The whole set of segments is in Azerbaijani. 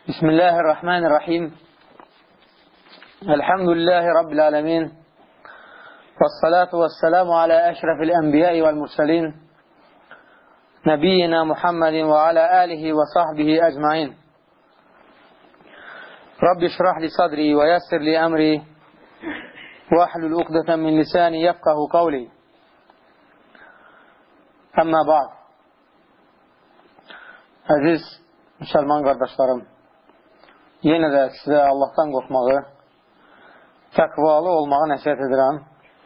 Bismillahirrahmanirrahim. Elhamdülillahi Rabbil alemin. Vessalatu vesselamu ala eşrefil enbiyai vel mursalin. Nebiyyina Muhammedin ve ala alihi ve sahbihi ecmain. Rabbi şrah li sadri ve yassir li emri ve ahlul uqdeten min lisani yefkahu kavli. Amma ba'd. Əziz müsəlman qardaşlarım, yenə də sizə Allahdan qorxmağı, təqvalı olmağı nəsihət edirəm.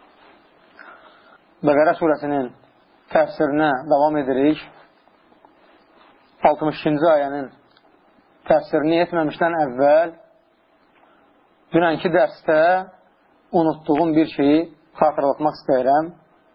Bəqərə surəsinin təfsirinə davam edirik. 62-ci ayənin təfsirini etməmişdən əvvəl dünənki dərsdə unutduğum bir şeyi xatırlatmaq istəyirəm.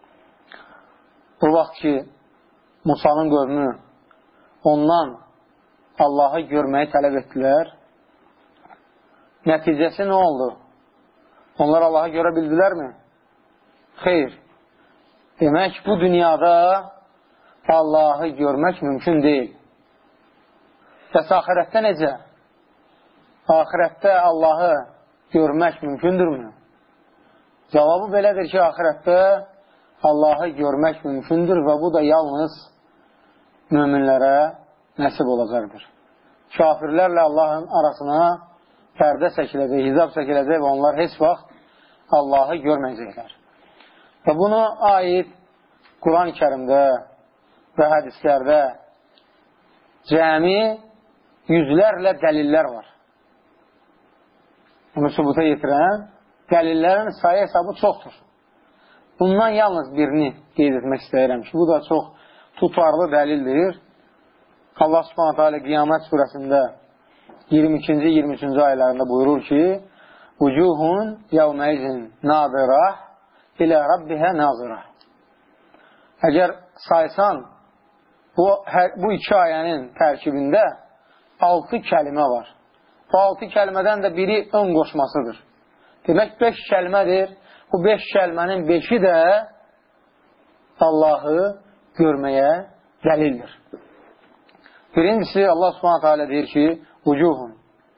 Bu vaxt ki, Musanın qövmü ondan Allahı görməyi tələb etdilər. Nəticəsi nə oldu? Onlar Allahı görə bildilərmi? Xeyr. Demək, bu dünyada Allahı görmək mümkün deyil. Bəs axirətdə necə? Axirətdə Allahı görmək mümkündürmü? Cavabı belədir ki, axirətdə Allahı görmək mümkündür və bu da yalnız möminlərə nəsib olacaqdır. Kafirlərlə Allahın arasına pərdə çəkiləcək, hicab çəkiləcək və onlar heç vaxt Allahı görməyəcəklər. Və buna aid Quran-ı Kərimdə və hədislərdə cəmi yüzlərlə dəlillər var. Bunu sübuta yetirən dəlillərin sayı hesabı çoxdur. Bundan yalnız birini qeyd etmək istəyirəm ki, bu da çox tutarlı dəlildir. Allah Subhanahu Teala Qiyamət surəsində 22-ci, 23-cü ayələrində buyurur ki, Vucuhun yevmeyzin nadirah ilə Rabbihə nazirah. Əgər saysan, bu iki ayənin tərkibində 6 kəlimə var. Bu 6 kəlmədən də biri ön qoşmasıdır. Demək, 5 kəlmədir. Bu 5 kəlmənin 5-i də Allahı görməyə dəlildir. Birincisi, Allah Subhanahu Teala deyir ki, Vucuhun.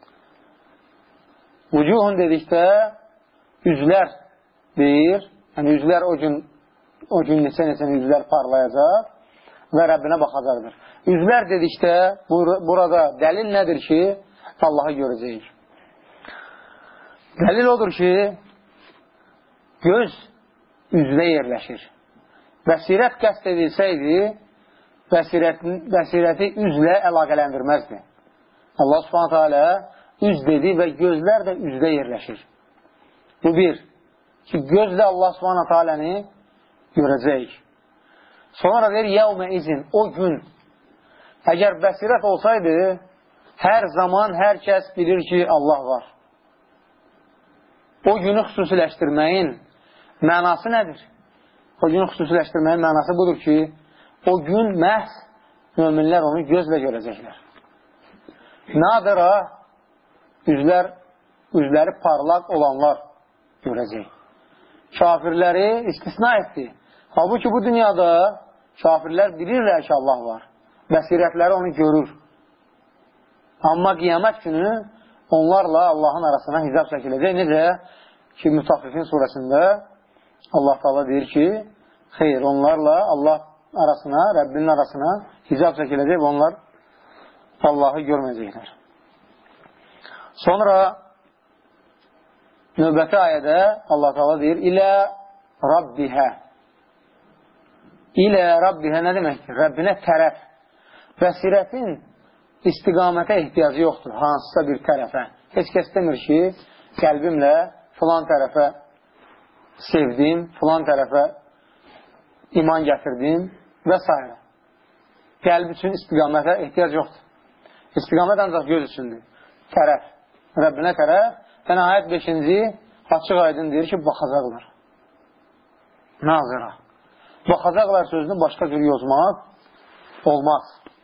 Vucuhun dedikdə üzlər deyir. Yəni, üzlər o gün neçə-neçə üzlər parlayacaq və Rəbbinə baxacaqdır. Üzlər dedikdə burada dəlil nədir ki, Allahı görəcəyik. Dəlil odur ki, göz üzdə yerləşir. Bəsirət qəsd edilsəydi, bəsirəti üzlə əlaqələndirməzdi. Allah Subhanahu Teala üz dedi və gözlər də üzdə yerləşir. Bu bir, ki gözlə Allah Subhanahu Teala'nı görəcəyik. Sonra deyir, yevmə izin, o gün. Əgər bəsirət olsaydı, hər zaman hər kəs bilir ki, Allah var. O günü xüsusiləşdirməyin mənası nədir? O günü xüsusiləşdirməyin mənası budur ki, o gün məhz möminlər onu gözlə görəcəklər. Nadira, üzləri parlaq olanlar görəcək. Kafirləri istisna etdi. Halbuki bu dünyada kafirlər bilirlər ki, Allah var. Bəsirətləri onu görür. Amma qiyamət günü onlarla Allahın arasına hicab çəkiləcək. Necə ki, Mütaffifin surəsində Allah Teala deyir ki, xeyr, onlarla Allah arasına, Rəbbinin arasına hicab çəkiləcək və onlar Allahı görməyəcəklər. Sonra növbəti ayədə Allah Teala deyir, ilə Rabbihə. İlə Rabbihə nə deməkdir? Rəbbinə tərəf. Bəsirətin istiqamətə ehtiyacı yoxdur, hansısa bir tərəfə. Heç kəs demir ki, qəlbimlə filan tərəfə sevdim, filan tərəfə iman gətirdim və s. Qəlb üçün istiqamətə ehtiyac yoxdur. İstiqamət ancaq göz üçündür. Tərəf. Rəbbinə tərəf. Və nəhayət 5-ci açıq aydın deyir ki, baxacaqlar. Nazira. Baxacaqlar sözünü başqa cür yozmaq olmaz.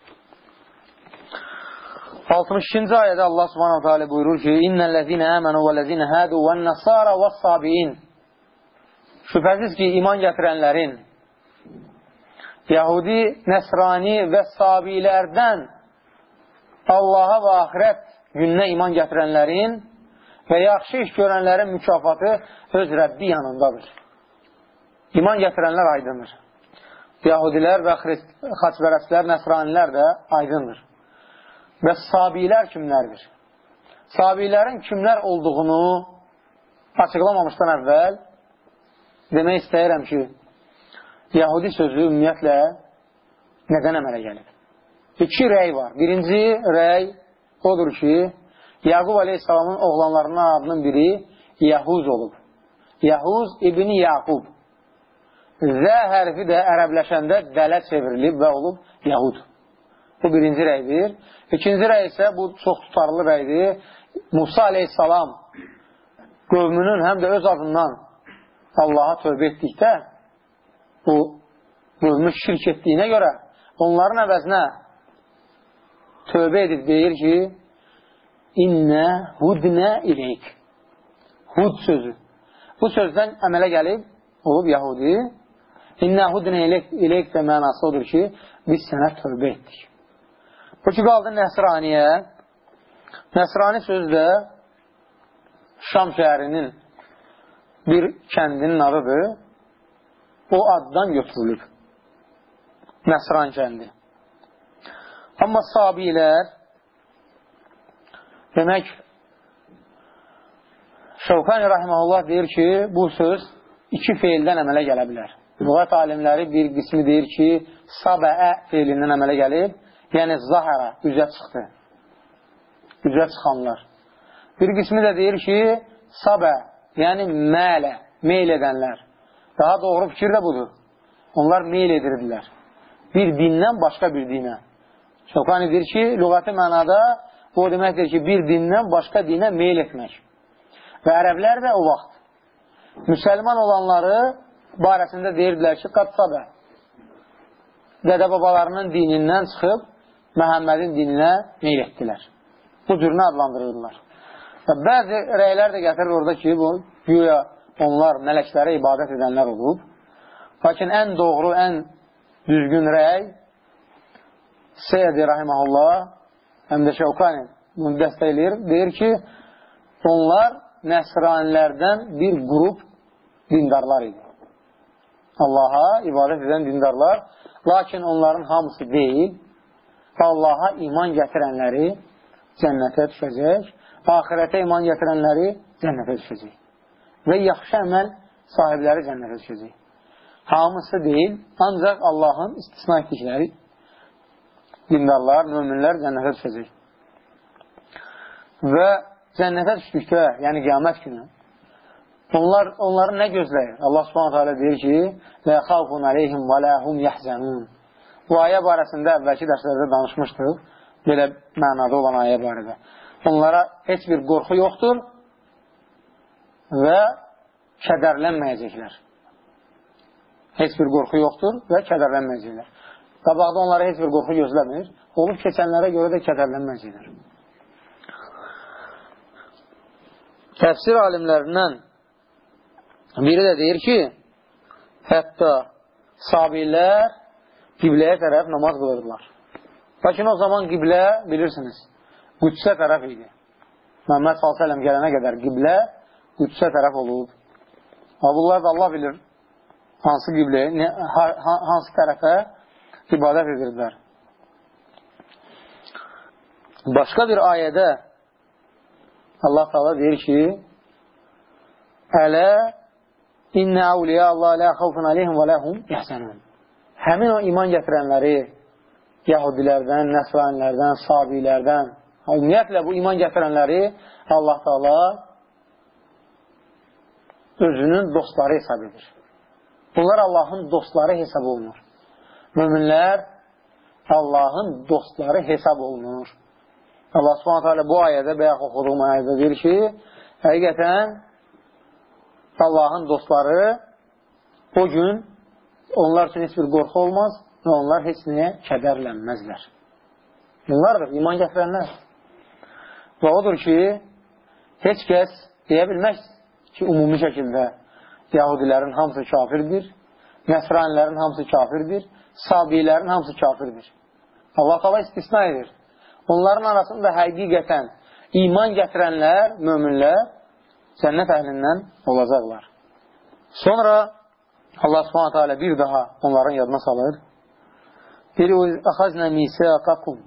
62-ci ayədə Allah Subhanahu Teala buyurur ki, İnnəl-ləzinə əmənu və-ləzinə hədu və-nəsara və-sabiin. Şübhəsiz ki, iman gətirənlərin, Yahudi, Nəsrani və Sabilərdən Allaha və axirət gününə iman gətirənlərin və yaxşı iş görənlərin mükafatı öz Rəbbi yanındadır. İman gətirənlər aydındır. Yahudilər və xaçpərəstlər, nəsranilər də aydındır. Və sabilər kimlərdir? Sabilərin kimlər olduğunu açıqlamamışdan əvvəl demək istəyirəm ki, Yahudi sözü ümumiyyətlə nədən əmələ gəlib? İki rəy var. Birinci rəy odur ki, Yaqub Aleyhisselamın oğlanlarının adının biri Yahuz olub. Yahuz İbni Yaqub. Z hərfi də ərəbləşəndə dələ çevrilib və olub Yahud. Bu birinci rəydir. İkinci rəy isə bu çox tutarlı rəydir. Musa Aleyhisselam qövmünün həm də öz adından Allaha tövbə etdikdə bu qövmü şirk etdiyinə görə onların əvəzinə tövbə edib deyir ki İnnə hudnə iləyik. Hud sözü. Bu sözdən əmələ gəlib olub Yahudi. İnnə hudnə iləyik də mənası odur ki biz sənə tövbə etdik. Bu ki qaldı Nəsraniyə. Nəsrani sözü də Şam şəhərinin bir kəndinin adıdır. O addan götürülüb. Nəsran kəndi. Amma Sabilər demək Şəvkani Rahiməhullah deyir ki, bu söz iki feildən əmələ gələ bilər. Lüğət alimləri bir qismi deyir ki, Sabəə feilindən əmələ gəlib, yəni zahara, üzə çıxdı. Üzə çıxanlar. Bir qismi də deyir ki, Sabə, yəni mələ, meyl edənlər. Daha doğru fikir də budur. Onlar meyl edirdilər. Bir dindən başqa bir dinə. Şəvkani deyir ki, lüğəti mənada bu deməkdir ki, bir dindən başqa dinə meyl etmək. Və ərəblər də o vaxt müsəlman olanları barəsində deyirdilər ki, Qatsabə, dədə babalarının dinindən çıxıb Məhəmmədin dininə meyl etdilər. Bu cürünə adlandırırlar. Və bəzi rəylər də gətirir orada ki, bu güya onlar mələklərə ibadət edənlər olub. Lakin ən doğru, ən düzgün rəy Seyyid Rahiməhullah həm də Şəvkani bunu dəstəkləyir. Deyir ki, onlar nəsranilərdən bir qrup dindarlar idi. Allaha ibadət edən dindarlar. Lakin onların hamısı deyil. Allaha iman gətirənləri cənnətə düşəcək. Ahirətə iman gətirənləri cənnətə düşəcək. Və yaxşı əməl sahibləri cənnətə düşəcək. Hamısı deyil, ancaq Allahın istisna etdikləri dindarlar, möminlər cənnətə düşəcək. Və cənnətə düşdükdə, yəni qiyamət günü, onları nə gözləyir? Allah Subhanahu teala deyir ki, "Lə xawfun aleyhim və la hum yahzanun." Bu ayə barəsində əvvəlki dərslərdə danışmışdıq, belə mənada olan ayə barədə. Onlara heç bir qorxu yoxdur və kədərlənməyəcəklər. Heç bir qorxu yoxdur və kədərlənməyəcəklər. Qabaqda onlara heç bir qorxu gözləmir. Olub keçənlərə görə də kədərlənməyəcəklər. Təfsir alimlərindən biri də deyir ki, hətta Sabilər qibləyə tərəf namaz qılırdılar. Lakin o zaman qiblə, bilirsiniz, Qüdsə tərəf idi. Məhəmməd s.ə.v gələnə qədər qiblə Qüdsə tərəf olub. Bunlar da Allah bilir hansı qibləyə, hansı tərəfə ibadət edirdilər. Başqa bir ayədə Allah Teala deyir ki, Ələ innə əvliyə Allah lə xavfun aleyhim və ləhum yəhsənun. Həmin o iman gətirənləri Yahudilərdən, Nəsranilərdən, Sabilərdən, ümumiyyətlə bu iman gətirənləri Allah Teala özünün dostları hesab edir. Bunlar Allahın dostları hesab olunur. Möminlər Allahın dostları hesab olunur. Allah Subhanahu teala bu ayədə bayaq oxuduğum ayədə deyir ki, həqiqətən Allahın dostları o gün onlar üçün heç bir qorxu olmaz və onlar heç nəyə kədərlənməzlər. Bunlardır, iman gətirənlər. Və odur ki, heç kəs deyə bilməz ki, ümumi şəkildə Yahudilərin hamısı kafirdir, Nəsranilərin hamısı kafirdir, Sabilərin hamısı kafirdir. Allah Teala istisna edir. onların arasında həqiqətən iman gətirənlər, möminlər cənnət əhlindən olacaqlar. Sonra Allah Subhanahu taala bir daha onların yadına salır. "Əxəznə misaqakum."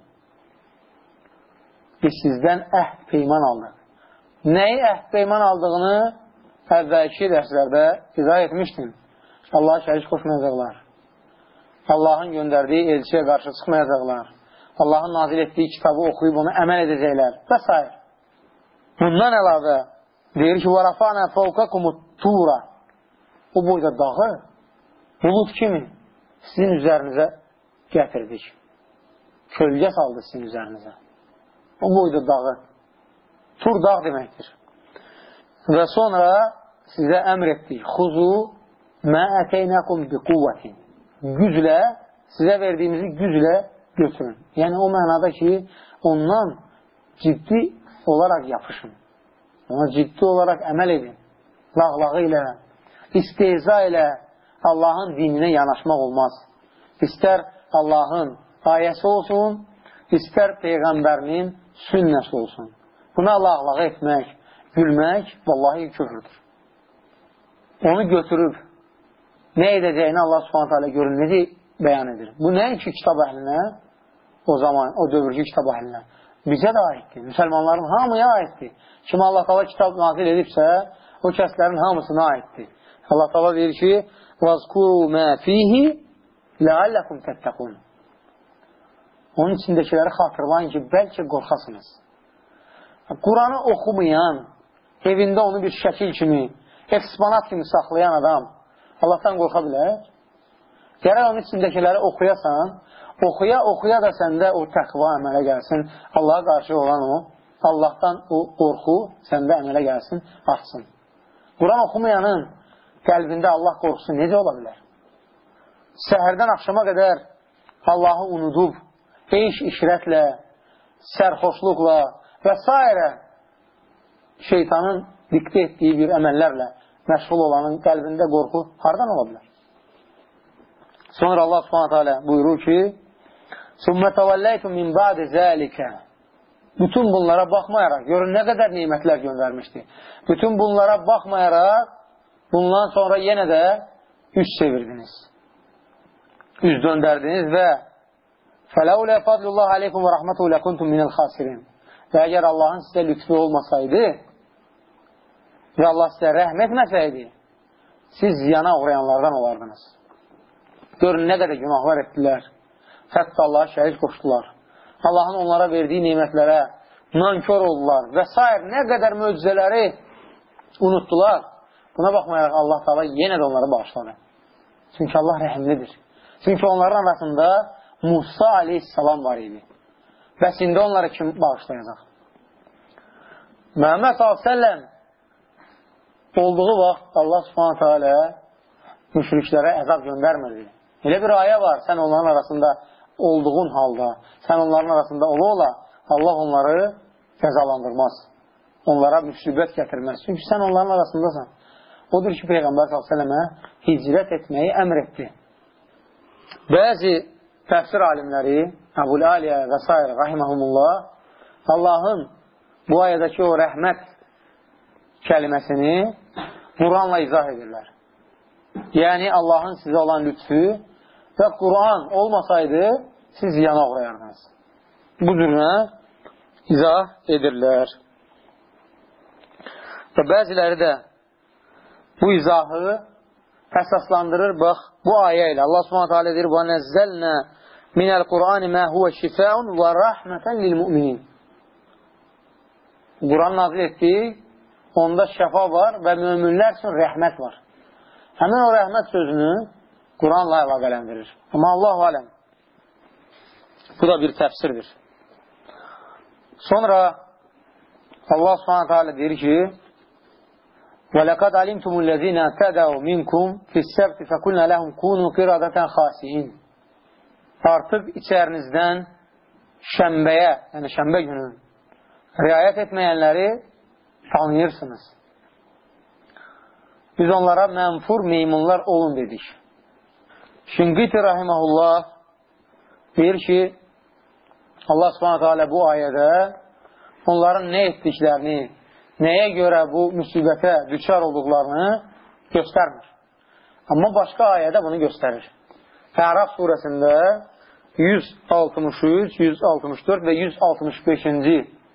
Biz sizdən əhd peyman aldıq. Nəyi əhd peyman aldığını əvvəlki dərslərdə izah etmişdim. Allah'a şərik qoşmayacaqlar. Allahın göndərdiyi elçiyə qarşı çıxmayacaqlar. Allahın nazil etdiyi kitabı oxuyub onu əməl edəcəklər və s. Bundan əlavə deyir ki, وَرَفَعْنَا فَوْقَكُمُ الطُّورَ O boyda dağı bulud kimi sizin üzərinizə gətirdik. Kölgə saldı sizin üzərinizə. O boyda dağı. Tur dağ deməkdir. Və sonra sizə əmr etdik. Xuzu mə ətəynəkum bi quvvətin. Güclə, sizə verdiyimizi güclə götürün. Yəni o mənada ki, ondan ciddi olaraq yapışın. Ona ciddi olaraq əməl edin. Lağlağı ilə, istehza ilə Allahın dininə yanaşmaq olmaz. İstər Allahın ayəsi olsun, istər Peyğəmbərinin sünnəsi olsun. Buna lağlağı etmək, gülmək vallahi küfrdür. Onu götürüb nə edəcəyini Allah Subhanahu taala görün, necə bəyan edir. Bu nə ki kitab əhlinə, o zaman, o dövrki kitab əhlinə bizə də aiddir. Müsəlmanların hamıya aiddir. Kim Allah Taala kitab nazil edibsə, o kəslərin hamısına aiddir. Allah Taala deyir ki: "Vazkuru ma fihi la'allakum tattaqun." Onun içindəkiləri xatırlayın ki, bəlkə qorxasınız. Quranı oxumayan, evində onu bir şəkil kimi, eksponat kimi saxlayan adam Allahdan qorxa bilər. Gərək onun içindəkiləri oxuyasan, oxuya da səndə o təqva əmələ gəlsin, Allaha qarşı olan o, Allahdan o qorxu səndə əmələ gəlsin, artsın. Quran oxumayanın qəlbində Allah qorxusu necə ola bilər? Səhərdən axşama qədər Allahı unudub, işrətlə, sərxoşluqla və s. şeytanın diktə etdiyi bir əməllərlə məşğul olanın qəlbində qorxu hardan ola bilər? Sonra Allah Subhanahu taala buyurur ki: "Summa tawallaytum min ba'di zalika." Bütün bunlara baxmayaraq, görün nə qədər nemətlər göndərmişdi. Bütün bunlara baxmayaraq, bundan sonra yenə də üz çevirdiniz. Üz döndərdiniz və "Fələulə fadlullah aleykum və rəhmətuhu ləkuntum minəl xasirin." Və əgər Allahın sizə lütfu olmasaydı və Allah sizə rəhm etməsəydi, siz ziyana uğrayanlardan olardınız. Görün nə qədər günahlar etdilər. Hətta Allah'a şərik qoşdular. Allahın onlara verdiyi nemətlərə nankör oldular və s. Nə qədər möcüzələri unutdular. Buna baxmayaraq Allah Taala yenə də onları bağışladı. Çünki Allah rəhimlidir. Çünki onların arasında Musa aleyhissalam var idi. Bəs indi onları kim bağışlayacaq? Məhəmməd s.ə.v olduğu vaxt Allah Subhanahu taala müşriklərə əzab göndərmədi. Elə bir ayə var, sən onların arasında olduğun halda, sən onların arasında ola, Allah onları cəzalandırmaz. Onlara müsibət gətirməz. Çünki sən onların arasındasan. Odur ki, Peyğəmbər s.ə.və hicrət etməyi əmr etdi. Bəzi təfsir alimləri, Əbul-Aliyə və s. rahiməhumullah, Allahın bu ayədəki o rəhmət kəliməsini Quranla izah edirlər. Yəni, Allahın sizə olan lütfü və Quran olmasaydı, siz yana uğrayardınız. Bu cürünə izah edirlər. Və bəziləri də bu izahı əsaslandırır, bax, bu ayə ilə. Allah Subhanahu taala deyir: "Və nəzzəlnə minəl Qur'ani mə huvə şifəun və rəhmətən lil-mü'minin." Quran nazil etdik, onda şəfa var və möminlər üçün rəhmət var. Həmin o rəhmət sözünü Quranla əlaqələndirir. Amma Allahu aləm, bu da bir təfsirdir. Sonra Allah Subhanahu taala deyir ki: وَلَقَدْ عَلِمْتُمُ الَّذِينَ اعْتَدَوْا مِنْكُمْ فِي السَّبْتِ فَقُلْنَا لَهُمْ كُونُوا قِرَدَةً خَاسِئِينَ Artıq içərinizdən şənbəyə, yəni şənbə günü riayət etməyənləri tanıyırsınız. Biz onlara mənfur meymunlar olun dedik. Şinqiti rahiməhullah deyir ki, Allah Subhanahu Teala bu ayədə onların nə etdiklərini, nəyə görə bu müsibətə düçar olduqlarını göstərmir. Amma başqa ayədə bunu göstərir. Ərəf surəsində 163, 164 və 165-ci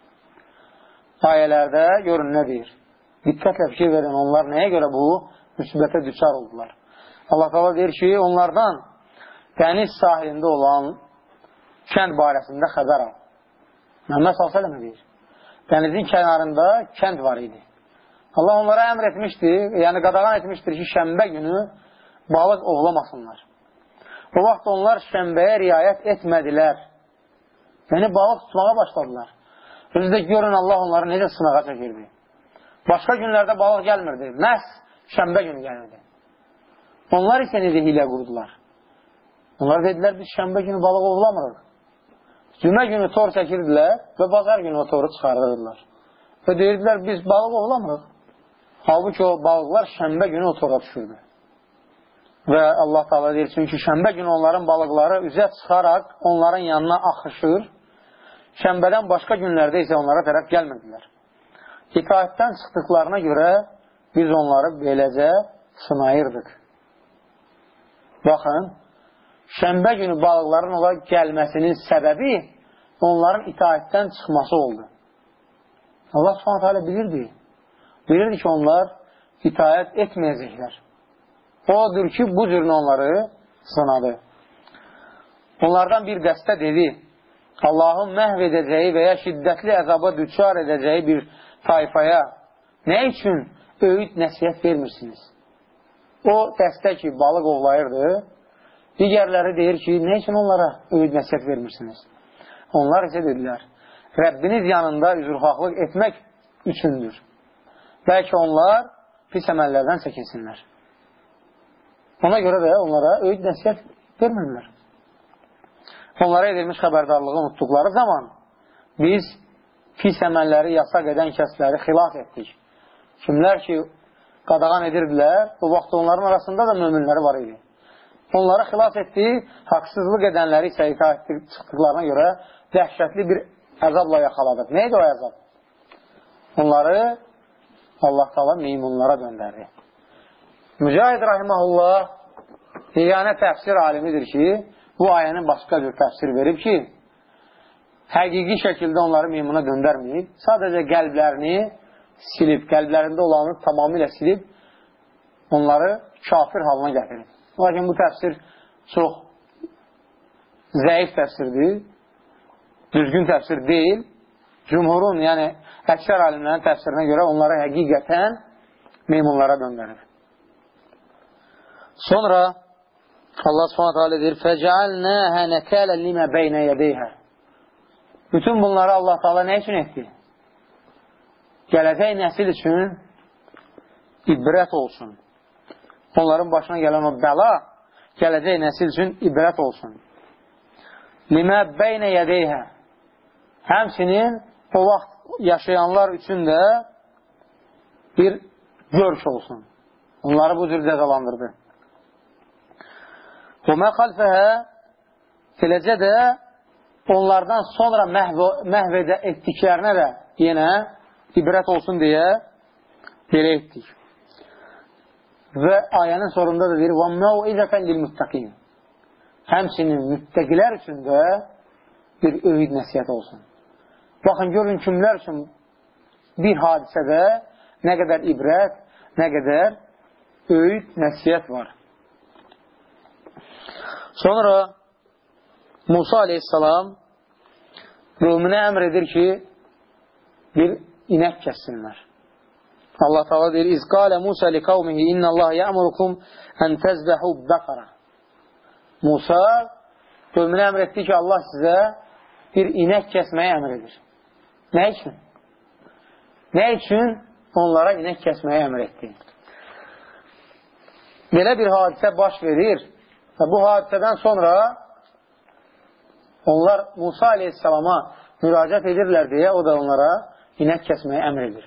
ayələrdə görün nə deyir. Diqqətlə fikir verin, onlar nəyə görə bu müsibətə düçar oldular. Allah Teala deyir ki, onlardan dəniz sahilində olan kənd barəsində xəbər al. Məhəmməd s.ə.v deyir. Dənizin kənarında kənd var idi. Allah onlara əmr etmişdir, yəni qadağan etmişdir ki, şənbə günü balıq ovlamasınlar. O vaxt onlar şənbəyə riayət etmədilər. Yəni balıq tutmağa başladılar. Özü də görün Allah onları necə sınağa çəkirdi. Başqa günlərdə balıq gəlmirdi. Məhz şənbə günü gəlirdi. Onlar isə necə hilə qurdular. Onlar dedilər, biz şənbə günü balıq ovlamırıq. Cümə günü tor çəkirdilər və bazar günü o toru çıxardırdılar. Və deyirdilər, biz balıq ovlamırıq. Halbuki o balıqlar şənbə günü o tora düşürdü. Və Allah Teala deyir, çünki şənbə günü onların balıqları üzə çıxaraq onların yanına axışır. Şənbədən başqa günlərdə isə onlara tərəf gəlmirdilər. İtaətdən çıxdıqlarına görə biz onları beləcə sınayırdıq. Baxın, şənbə günü balıqların olaraq gəlməsinin səbəbi onların itaətdən çıxması oldu. Allah s.ə.v bilirdi. Bilirdi ki, onlar itaət etməyəcəklər. Odur ki, bu cürünü onları sınadı. Onlardan bir dəstə dedi, Allahın məhv edəcəyi və ya şiddətli əzaba düçar edəcəyi bir tayfaya nə üçün öyüd nəsiyyət vermirsiniz? O dəstə ki, balıq ovlayırdı, digərləri deyir ki, nə üçün onlara öyüd nəsiyyət vermirsiniz? Onlar isə dedilər, Rəbbiniz yanında üzrxahlıq etmək üçündür. Bəlkə onlar pis əməllərdən çəkinsinlər. Ona görə də onlara öyüd nəsiyyət vermirlər. Onlara edilmiş xəbərdarlığı unutduqları zaman biz pis əməlləri yasaq edən kəsləri xilas etdik. Kimlər ki, qadağan edirdilər, o vaxt onların arasında da möminləri var idi. Onları xilas etdi, haqsızlıq edənləri isə itaət çıxdıqlarına görə dəhşətli bir əzabla yaxaladıq. Neydi o əzab? Onları Allah Teala meymunlara döndərdi. Mücahid Rahiməhullah yeganə təfsir alimidir ki, bu ayənin başqa bir təfsir verib ki, həqiqi şəkildə onları meymuna döndərməyib, sadəcə qəlblərini silib, qəlblərində olanı tamamilə silib, onları kafir halına gətirib. Lakin bu təfsir çox zəif təfsirdir, düzgün təfsir deyil. Cümhurun, yəni əksər alimlərin təfsirinə görə onları həqiqətən meymunlara döndərir. Sonra Allah Subhanahu taala deyir: "Fəcəalnâhə nəkâlen limə beynə yədeyhə." Bütün bunları Allah Teala nə üçün etdi? Gələcək nəsil üçün ibrət olsun. Onların başına gələn o bəla gələcək nəsil üçün ibrət olsun. Limə beynə yədeyhə. Həmçinin o vaxt yaşayanlar üçün də bir görüş olsun. Onları bu cür cəzalandırdı. O məxalfəhə eləcə də onlardan sonra məhv etdiklərinə də yenə ibrət olsun deyə belə etdik. Və ayənin sonunda da deyir, وَمَوْعِذَةً لِلْمُتَّقِينَ. Həmçinin müttəqilər üçün də bir öyüd nəsiyyət olsun. Baxın, görün kimlər üçün bir hadisədə nə qədər ibrət, nə qədər öyüd nəsiyyət var. Sonra Musa aleyhissalam qövmünə əmr edir ki, bir inək kəssinlər. Allah Teala deyir: "İz qâle Musa li qavmihi innallâhe ya'murukum en tezbehu bakara." Musa qövmünə əmr etdi ki, Allah sizə bir inək kəsməyə əmr edir. Nə üçün? Nə üçün onlara inək kəsməyə əmr etdi? Belə bir hadisə baş verir və bu hadisədən sonra onlar Musa aleyhissalama müraciət edirlər deyə o da onlara inək kəsməyə əmr edir.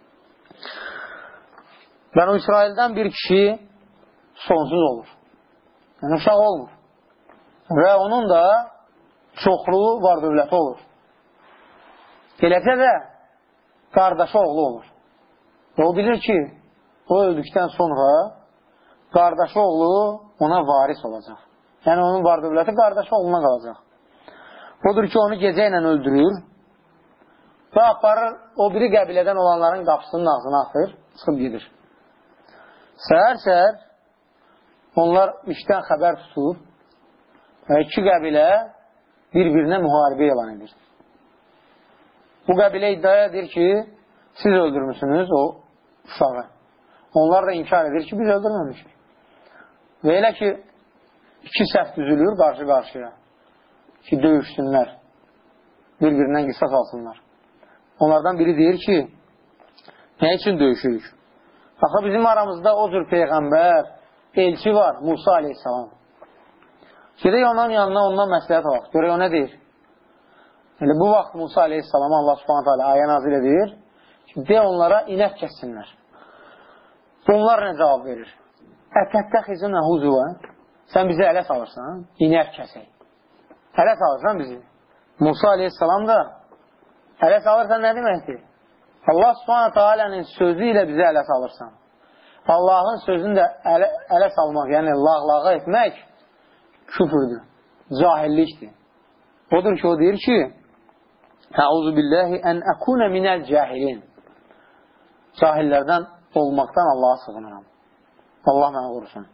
Bənu İsraildən bir kişi sonsuz olur. Yəni uşaq olmur. Və onun da çoxlu var dövləti olur. Eləcə də qardaşı oğlu olur. O bilir ki, o öldükdən sonra qardaşı oğlu ona varis olacaq. Yəni, onun var dövləti qardaşı oğluna qalacaq. Odur ki, onu gecə ilə öldürür və aparır, o biri qəbilədən olanların qapısının ağzına atır, çıxıb gedir. Səhər-səhər onlar işdən xəbər tutur və iki qəbilə bir-birinə müharibə elan edir. Bu qəbilə iddia edir ki, siz öldürmüşsünüz o uşağı. Onlar da inkar edir ki, biz öldürməmişik. Və elə ki, iki səhv düzülür qarşı-qarşıya ki, döyüşsünlər, bir-birindən qisas alsınlar. Onlardan biri deyir ki, nə üçün döyüşürük? Axı, bizim aramızda o cür Peyğəmbər, elçi var, Musa aleyhissalam. Gedək onun yanına, ondan məsləhət alaq. Görək o nə deyir? Yəni, bu vaxt Musa aleyhissalama Allah subhanət hələ ayə nazil edir ki, de onlara inək kəssinlər. Bunlar nə cavab verir? Ətəttəxizun əhuzuvə, sən bizi ələ salırsan, inək kəsək. Ələ salırsan bizi. Musa aleyhissalam da ələ salırsan nə deməkdir? Allah subhanət alənin sözü ilə bizi ələ salırsan. Allahın sözünü də ələ salmaq, yəni lağlağa etmək küfürdür, cahillikdir. Odur ki, o deyir ki, Əuzu billahi ən əkunə minəl cahilin. Cahillərdən olmaqdan Allaha sığınıram. Allah mənə qorusun.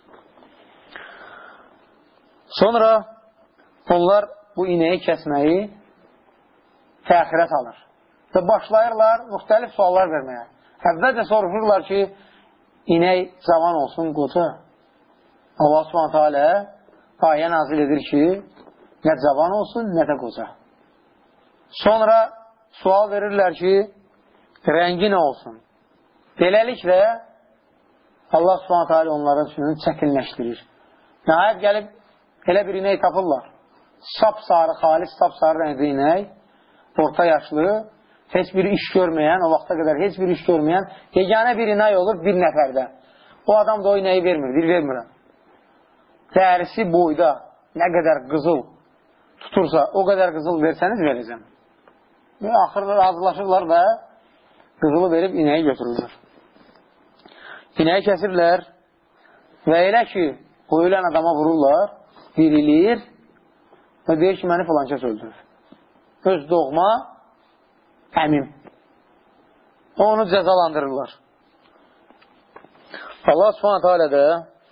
Sonra onlar bu inəyi kəsməyi təxirət alır. Və başlayırlar müxtəlif suallar verməyə. Əvvəlcə soruşurlar ki, inək cavan olsun, qoca. Allah subhanətə alə ayə nazil edir ki, nə cavan olsun, nə də qoca. Sonra sual verirlər ki, rəngi nə olsun? Beləliklə, Allah subhanətə alə onların üçün çətinləşdirir. Nəhayət gəlib, elə bir inək tapırlar. Sap-sarı, xalis sap-sarı rəngli inək, orta yaşlı, heç bir iş görməyən, o vaxta qədər heç bir iş görməyən, yeganə bir inək olur bir nəfərdə. O adam da o inəyi vermir, vermirəm. Dərisi boyda nə qədər qızıl tutursa, o qədər qızıl versəniz verəcəm. Və axırda razılaşırlar və qızılı verib inəyi götürürlər. İnəyi kəsirlər və elə ki, o ölən adama vururlar, dirilir və deyir ki, məni filan kəs öldürür. Öz doğma əmim. Onu cəzalandırırlar. Allah subhanətə alə də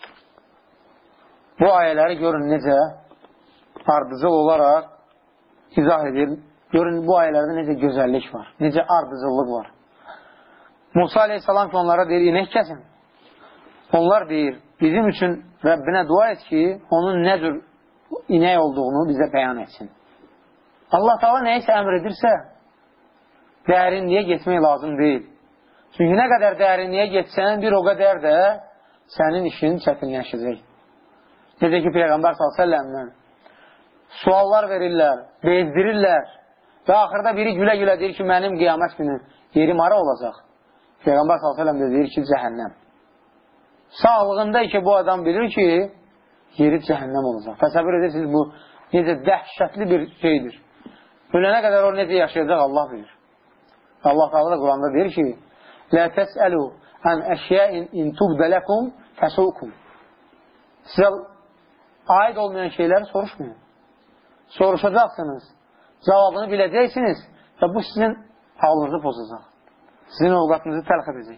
bu ayələri görün necə ardıcıl olaraq izah edir. Görün bu ayələrdə necə gözəllik var, necə ardıcıllıq var. Musa aleyhissalam ki, onlara deyir, inək kəsin. Onlar deyir, bizim üçün Rəbbinə dua et ki, onun nə cür inək olduğunu bizə bəyan etsin. Allah Taala nəyisə əmr edirsə, dərinliyə getmək lazım deyil. Çünki nə qədər dərinliyə getsən, bir o qədər də sənin işin çətinləşəcək. Necə ki, Peyğəmbər s.ə.v-dən suallar verirlər, bezdirirlər və axırda biri gülə-gülə deyir ki, mənim qiyamət günü yerim hara olacaq? Peyğəmbər s.ə.v də deyir ki, cəhənnəm. Sağlığında ki, bu adam bilir ki, yeri cəhənnəm olacaq. Təsəvvür edirsiniz, bu necə dəhşətli bir şeydir. Ölənə qədər o necə yaşayacaq Allah bilir. Allah Teala da Quranda deyir ki, Lə təsəlu ən əşyəin in tubdələkum təsukum. Sizə aid olmayan şeyləri soruşmayın. Soruşacaqsınız, cavabını biləcəksiniz və bu sizin halınızı pozacaq. Sizin ovqatınızı təlx edəcək.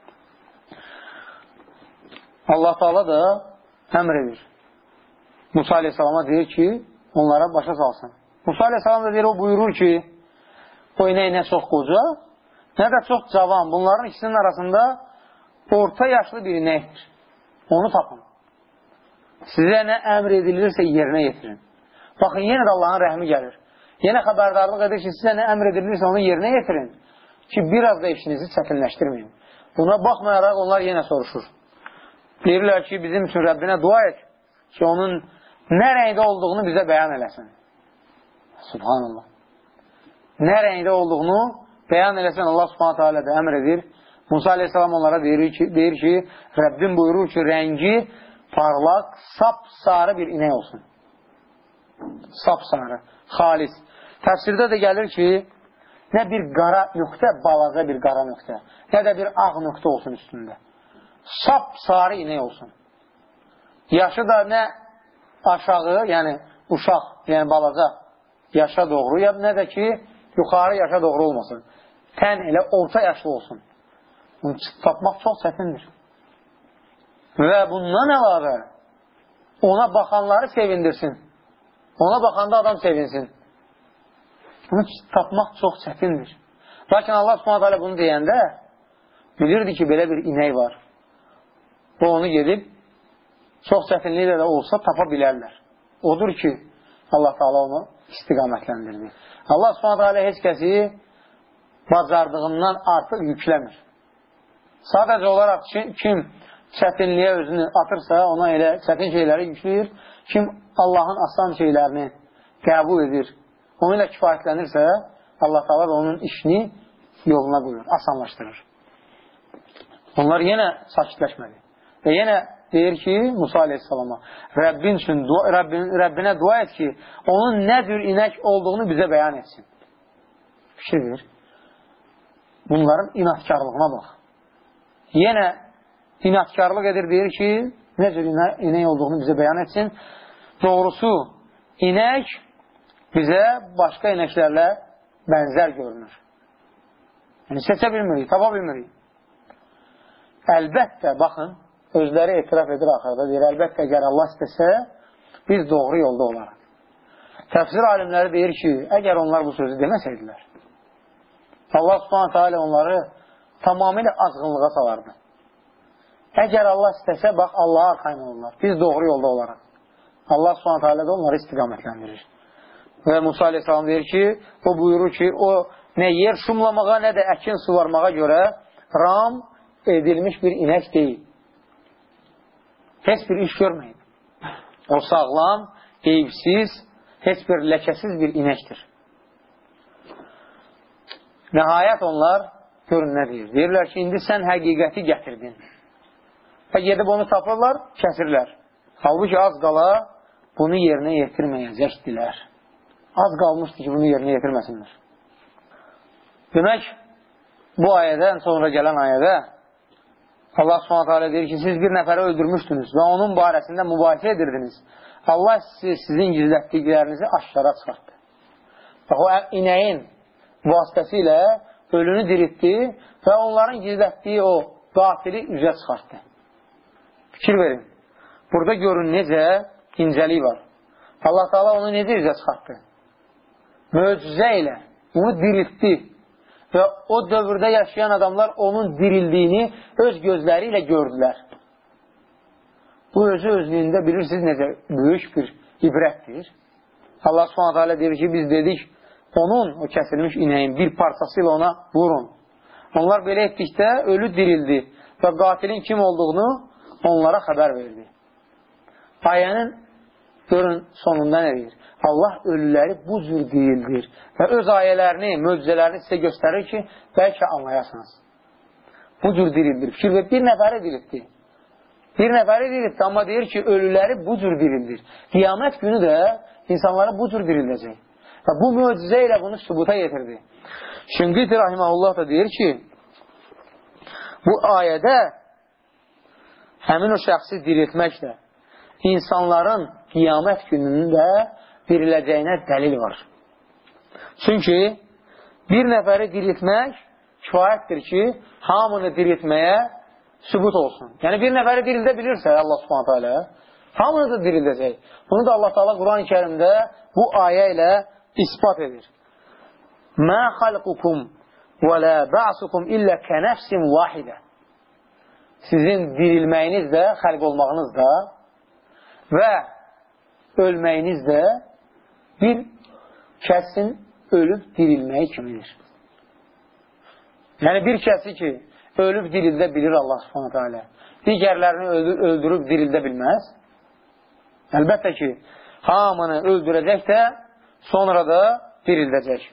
Allah Teala da əmr edir. Musa aleyhissalama deyir ki, onlara başa salsın. Musa aleyhissalam da deyir, o buyurur ki, o inək nə çox qoca, nə də çox cavan. Bunların ikisinin arasında orta yaşlı bir inəkdir. Onu tapın. Sizə nə əmr edilirsə yerinə yetirin. Baxın, yenə də Allahın rəhmi gəlir. Yenə xəbərdarlıq edir ki, sizə nə əmr edilirsə onu yerinə yetirin ki, biraz da işinizi çətinləşdirməyin. Buna baxmayaraq onlar yenə soruşur. Deyirlər ki, bizim üçün Rəbbinə dua et ki, onun nə rəngdə olduğunu bizə bəyan eləsin. Subhanallah. Nə rəngdə olduğunu bəyan eləsin Allah subhanətə alə də əmr edir. Musa aleyhissalam onlara deyir ki, Rəbbim buyurur ki, rəngi parlaq, sap-sarı bir inək olsun. Sapsarı, xalis. Təfsirdə də gəlir ki, nə bir qara nöqtə, balaca bir qara nöqtə, nə də bir ağ nöqtə olsun üstündə. Sapsarı inək olsun. Yaşı da nə aşağı, yəni uşaq, yəni balaca yaşa doğru, ya nə də ki, yuxarı yaşa doğru olmasın. Tən elə orta yaşlı olsun. Bunu tapmaq çox çətindir. Və bundan əlavə ona baxanları sevindirsin. Ona baxanda adam sevinsin. Bunu tapmaq çox çətindir. Lakin Allah Subhanahu bunu deyəndə bilirdi ki, belə bir inək var. O onu gedib çox çətinliklə də olsa tapa bilərlər. Odur ki, Allah Teala onu istiqamətləndirdi. Allah Subhanahu heç kəsi bacardığından artıq yükləmir. Sadəcə olaraq kim çətinliyə özünü atırsa, ona elə çətin şeyləri yükləyir. Kim Allahın asan şeylərini qəbul edir, onu ilə kifayətlənirsə, Allah Teala da onun işini yoluna qoyur, asanlaşdırır. Onlar yenə sakitləşmədi. Və yenə deyir ki, Musa aleyhissalama, Rəbbinə dua et ki, onun nə cür inək olduğunu bizə bəyan etsin. Fikir verir. Bunların inatkarlığına bax. Yenə inatkarlıq edir, deyir ki, nə cür inək olduğunu bizə bəyan etsin. Doğrusu, inək bizə başqa inəklərlə bənzər görünür. Yəni, seçə bilmirik, tapa bilmirik. Əlbəttə, baxın, özləri etiraf edir axırda, deyir, əlbəttə, əgər Allah istəsə, biz doğru yolda olaraq. Təfsir alimləri deyir ki, əgər onlar bu sözü deməsəydilər, Allah Subhanahu teala onları tamamilə azğınlığa salardı. Əgər Allah istəsə, bax, Allaha arxayın olurlar. Biz doğru yolda olaraq. Allah Subhanahu teala da onları istiqamətləndirir. Və Musa aleyhissalam deyir ki, o buyurur ki, o nə yer şumlamağa, nə də əkin suvarmağa görə ram edilmiş bir inək deyil. Heç bir iş görməyin. O sağlam, eyvsiz, heç bir ləkəsiz bir inəkdir. Nəhayət onlar görün nə deyir. Deyirlər ki, indi sən həqiqəti gətirdin. Və gedib onu tapırlar, kəsirlər. Halbuki az qala bunu yerinə yetirməyəcəkdilər. Az qalmışdı ki, bunu yerinə yetirməsinlər. Demək, bu ayədən sonra gələn ayədə Allah Subhanahu deyir ki, siz bir nəfəri öldürmüşdünüz və onun barəsində mübahisə edirdiniz. Allah sizin gizlətdiklərinizi aşkara çıxartdı. Bax, o inəyin vasitəsilə ölünü diriltdi və onların gizlətdiyi o qatili üzə çıxartdı. Fikir verin. Burada görün necə incəlik var. Allah Teala onu necə üzə çıxartdı? Möcüzə ilə onu diriltdi. Və o dövrdə yaşayan adamlar onun dirildiyini öz gözləri ilə gördülər. Bu özü özlüyündə bilirsiniz necə böyük bir ibrətdir. Allah Subhanahu deyir ki, biz dedik, onun, o kəsilmiş inəyin bir parçası ilə ona vurun. Onlar belə etdikdə ölü dirildi və qatilin kim olduğunu onlara xəbər verdi. Ayənin görün sonunda nə deyir? Allah ölüləri bu cür deyildir və öz ayələrini, möcüzələrini sizə göstərir ki, bəlkə anlayasınız. Bu cür dirildir. Fikir və bir nəfəri diriltdi. Bir nəfəri diriltdi, amma deyir ki, ölüləri bu cür dirildir. Qiyamət günü də insanlara bu cür dirildəcək. Və bu möcüzə ilə bunu sübuta yetirdi. Şinqiti rahiməhullah da deyir ki, bu ayədə həmin o şəxsi diriltməklə insanların qiyamət günündə diriləcəyinə dəlil var. Çünki bir nəfəri diriltmək kifayətdir ki, hamını diriltməyə sübut olsun. Yəni bir nəfəri dirildə bilirsə Allah Subhanahu teala, hamını da dirildəcək. Bunu da Allah Teala Quran-ı Kərimdə bu ayə ilə ispat edir. Mə xalqukum və lə ba'sukum illə kənəfsin vahidə. Sizin dirilməyiniz də, xəlq olmağınız da və ölməyiniz də bir kəsin ölüb dirilməyi kimidir. Yəni bir kəsi ki, ölüb dirildə bilir Allah Subhanahu teala, digərlərini öldürüb dirildə bilməz. Əlbəttə ki, hamını öldürəcək də, sonra da dirildəcək.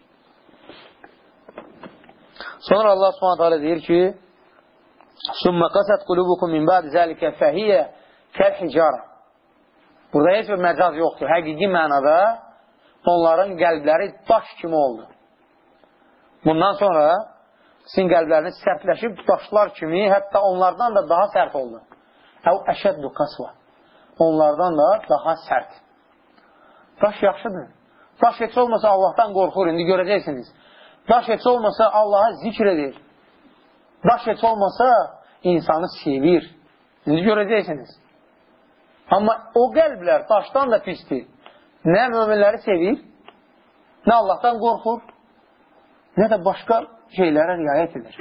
Sonra Allah Subhanahu teala deyir ki, Sümmə qasət qulubukum min bə'd zəlikə fəhiyyə kəl-hicara. Burada heç bir məcaz yoxdur. Həqiqi mənada onların qəlbləri daş kimi oldu. Bundan sonra sizin qəlbləriniz sərtləşib daşlar kimi, hətta onlardan da daha sərt oldu. Əv əşəddu qasva. Onlardan da daha sərt. Daş yaxşıdır. Daş heç olmasa Allahdan qorxur, indi görəcəksiniz. Daş heç olmasa Allaha zikr edir. Daş heç olmasa insanı sevir. İndi görəcəksiniz. Amma o qəlblər daşdan da pisdir. Nə möminləri sevir, nə Allahdan qorxur, nə də başqa şeylərə riayət edir.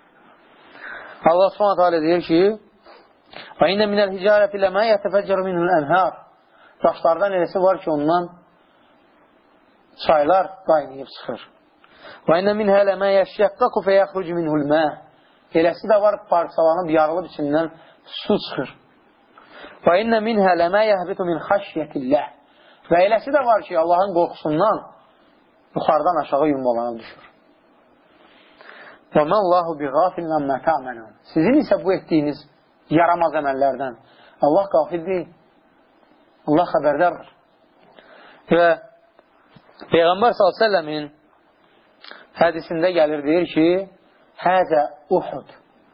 Allah s.ə.v. deyir ki, وَاِنَّ مِنَ الْحِجَارَةِ لَمَا يَتَفَجَّرُ مِنْهُ الْأَنْهَارِ Daşlardan eləsi var ki, ondan çaylar qaynayıb çıxır. وَاِنَّ مِنْهَا لَمَا يَشْيَقَّقُ فَيَخْرُجُ مِنْهُ الْمَا Eləsi də var, parçalanıb, yarılıb içindən su çıxır. وَاِنَّ مِنْهَا لَمَا يَهْبِتُ مِنْ خَشْيَةِ اللّٰهِ Və eləsi də var ki, Allahın qorxusundan yuxarıdan aşağı yumbalanıb düşür. وَمَا اللّٰهُ بِغَافِلٍ عَمَّا تَعْمَلُونَ Sizin isə bu etdiyiniz yaramaz əməllərdən Allah qafil deyil. Allah xəbərdardır. Və Peyğəmbər s.ə.v-in hədisində gəlir, deyir ki, Həzə Uhud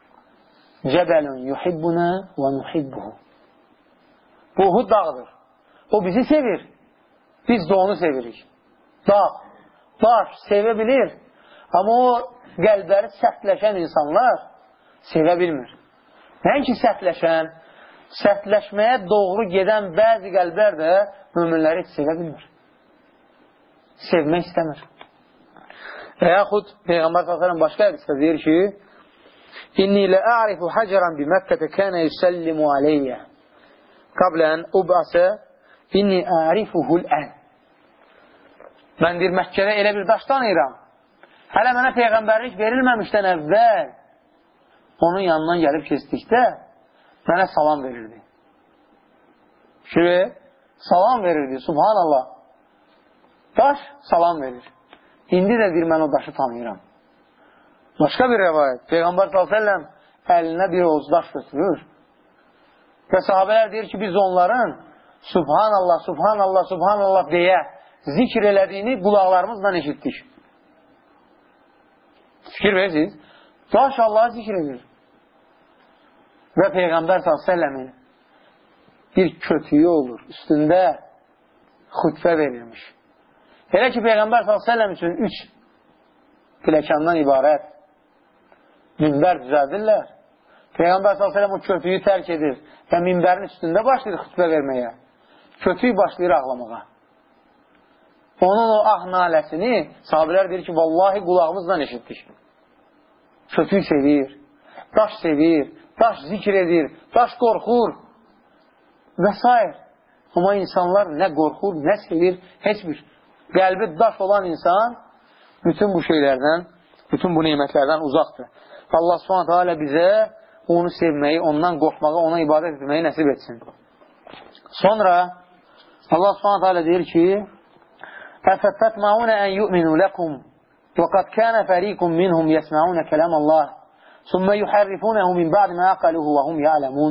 Cəbəlun yuhibbuna və nuhibbuhu Bu Uhud dağıdır. O bizi sevir. Biz də onu sevirik. Dağ, daş sevə bilir. Amma o qəlbləri sərtləşən insanlar sevə bilmir. Nəinki sərtləşən, sərtləşməyə doğru gedən bəzi qəlblər də möminləri heç sevə bilmir. Sevmək istəmir. Və yaxud Peyğəmbər s.ə.v başqa hədisdə deyir ki, İnni lə'arifu həcəran bi Məkkətə kənə yüsəllimu aleyyə qablən ubəsə inni ərifuhul ən Mən deyir, Məkkədə elə bir daş tanıyıram. Hələ mənə Peyğəmbərlik verilməmişdən əvvəl onun yanından gəlib keçdikdə mənə salam verirdi. Salam verirdi, subhanallah. Daş salam verir. İndi də deyir, mən o daşı tanıyıram. Başqa bir rəvayət. Peyğəmbər s.ə.v əlinə bir oğuz daş götürür. Və sahabələr deyir ki, biz onların subhanallah, subhanallah, subhanallah deyə zikr elədiyini qulaqlarımızla eşitdik. Fikir verirsiniz. Daş Allah'a zikr edir. Və Peyğəmbər s.ə.v-in bir kötüyü olur. Üstündə xütbə verilmiş. Elə ki, Peyğəmbər s.ə.v üçün 3 pləkandan ibarət minbər düzəldirlər. Peyğəmbər s.ə.v o kötüyü tərk edir və minbərin üstündə başlayır xütbə verməyə. Kötüyü başlayır ağlamağa. Onun o ah naləsini sahabələr deyir ki, vallahi qulağımızla eşitdik. Kötüyü sevir, daş sevir, daş zikr edir, daş qorxur və s. Amma insanlar nə qorxur, nə sevir, heç bir. Qəlbi daş olan insan bütün bu şeylərdən, bütün bu nemətlərdən uzaqdır. Allah s.ə.v bizə onu sevməyi, ondan qorxmağı, ona ibadət etməyi nəsib etsin. Sonra Allah s.ə.v deyir ki, أَفَتَّتْمَعُونَ أَنْ يُؤْمِنُوا لَكُمْ وَقَدْ كَانَ فَرِيقٌ مِّنْهُمْ يَسْمَعُونَ كَلَامَ اللّٰهِ ثُمَّ يُحَرِّفُونَهُ مِنْ بَعْدِ مَا أَقَلُوهُ وَهُمْ يَعْلَمُونَ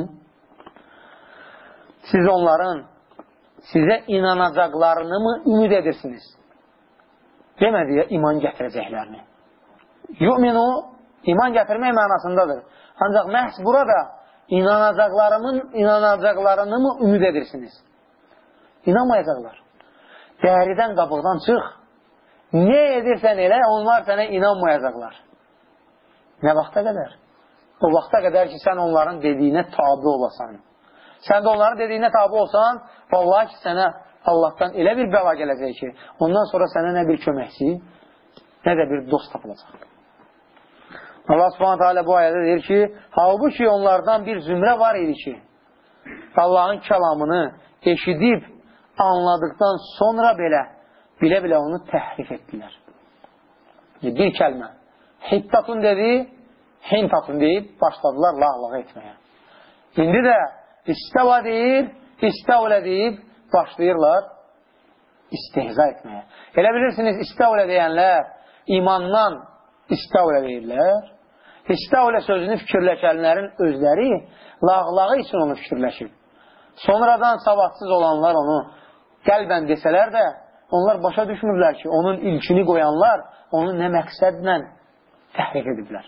Siz onların sizə inanacaqlarını mı ümid edirsiniz? Demədi ya, iman gətirəcəklərini. Yu'minu, iman gətirmək mənasındadır. Ancaq məhz burada inanacaqlarını mı ümid edirsiniz? İnanmayacaqlar. Dəridən qabıqdan çıx. Nə edirsən elə, onlar sənə inanmayacaqlar. Nə vaxta qədər? O vaxta qədər ki, sən onların dediyinə tabi olasan. Sən də onların dediyinə tabi olsan, vallahi ki, sənə Allahdan elə bir bəla gələcək ki, ondan sonra sənə nə bir köməkçi, nə də bir dost tapılacaq. Allah subhanətə bu ayədə deyir ki, halbuki onlardan bir zümrə var idi ki, Allahın kəlamını eşidib, anladıqdan sonra belə, bilə-bilə onu təhrif etdilər. Bir kəlmə. Hittatun dedi, hintatun deyib, başladılar lağlağa etməyə. İndi də istəva deyir, istəvlə deyib, başlayırlar istehza etməyə. Elə bilirsiniz, istəvlə deyənlər imandan istəvlə deyirlər. İstəvlə sözünü fikirləşənlərin özləri lağlağı üçün onu fikirləşib. Sonradan savadsız olanlar onu qəlbən desələr də, onlar başa düşmürlər ki, onun ilkini qoyanlar onu nə məqsədlə təhrif ediblər.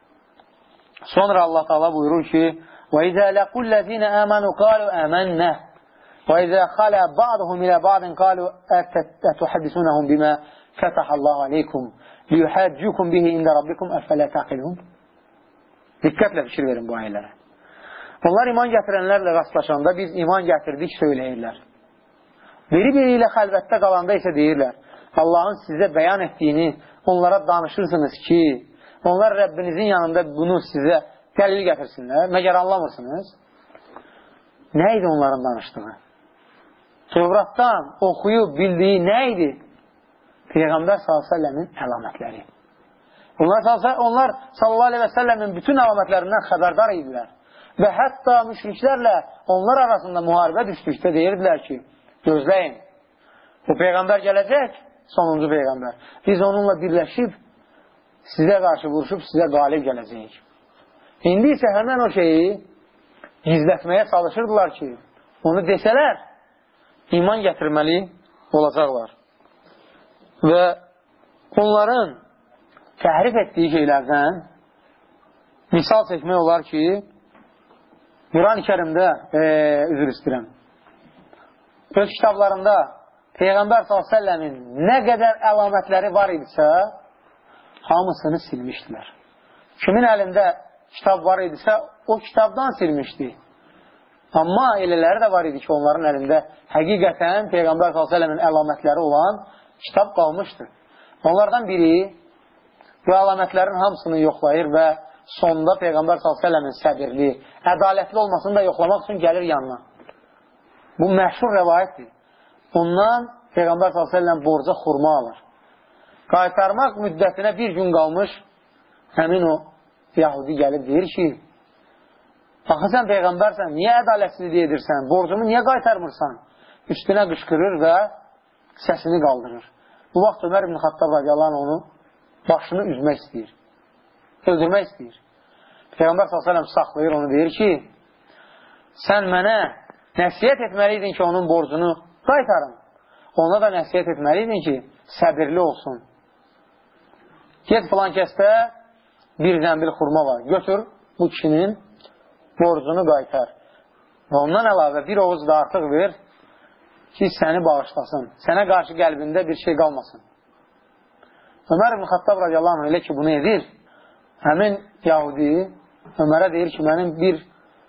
Sonra Allah Teala buyurur ki, وَإِذَا لَقُوا الَّذِينَ آمَنُوا قَالُوا آمَنَّا وَإِذَا خَلَى بَعْضُهُمْ إِلَى بَعْضٍ قَالُوا أَتُحَدِّثُونَهُمْ بِمَا فَتَحَ اللَّهُ عَلَيْكُمْ لِيُحَاجُّوكُمْ بِهِ عِندَ رَبِّكُمْ أَفَلَا تَعْقِلُونَ Diqqətlə fikir verin bu ayələrə. Onlar iman gətirənlərlə rastlaşanda biz iman gətirdik söyləyirlər. Biri-biri ilə xəlvətdə qalanda isə deyirlər, Allahın sizə bəyan etdiyini onlara danışırsınız ki, onlar Rəbbinizin yanında bunu sizə dəlil gətirsinlər. Məgər anlamırsınız? Nə idi onların danışdığı? Tövratdan oxuyub bildiyi nə idi? Peyğəmbər s.ə.v-in əlamətləri. Onlar s.ə.v-in bütün əlamətlərindən xəbərdar idilər. Və hətta müşriklərlə onlar arasında müharibə düşdükdə deyirdilər ki, gözləyin, bu Peyğəmbər gələcək, sonuncu Peyğəmbər. Biz onunla birləşib, sizə qarşı vuruşub, sizə qalib gələcəyik. İndi isə həmən o şeyi gizlətməyə çalışırdılar ki, onu desələr, iman gətirməli olacaqlar. Və onların təhrif etdiyi şeylərdən misal çəkmək olar ki, Quran-ı Kərimdə, üzr istəyirəm, öz kitablarında Peyğəmbər s.ə.v-in nə qədər əlamətləri var idisə, hamısını silmişdilər. Kimin əlində kitab var idisə, o kitabdan silmişdi. Amma elələri də var idi ki, onların əlində həqiqətən Peyğəmbər s.ə.v-in əlamətləri olan kitab qalmışdı. Onlardan biri bu əlamətlərin hamısını yoxlayır və sonda Peyğəmbər s.ə.v-in səbirli, ədalətli olmasını da yoxlamaq üçün gəlir yanına. Bu məşhur rəvayətdir. Ondan Peyğəmbər s.ə.v borca xurma alır. Qaytarmaq müddətinə bir gün qalmış, həmin o Yahudi gəlib deyir ki, axı sən Peyğəmbərsən, niyə ədalətsizlik edirsən, borcumu niyə qaytarmırsan? Üstünə qışqırır və səsini qaldırır. Bu vaxt Ömər ibn Xattab radiyallahu anh onu başını üzmək istəyir. Öldürmək istəyir. Peyğəmbər s.ə.v saxlayır, onu deyir ki, sən mənə nəsiyyət etməliydin ki, onun borcunu qaytarın. Ona da nəsiyyət etməliydin ki, səbirli olsun. Get filan kəsdə bir zəmbil xurma var. Götür bu kişinin borcunu qaytar. Və ondan əlavə bir oğuz da artıq ver ki, səni bağışlasın. Sənə qarşı qəlbində bir şey qalmasın. Ömər ibn Xattab radiyallahu anh elə ki, bunu edir. Həmin Yahudi Ömərə deyir ki, mənim bir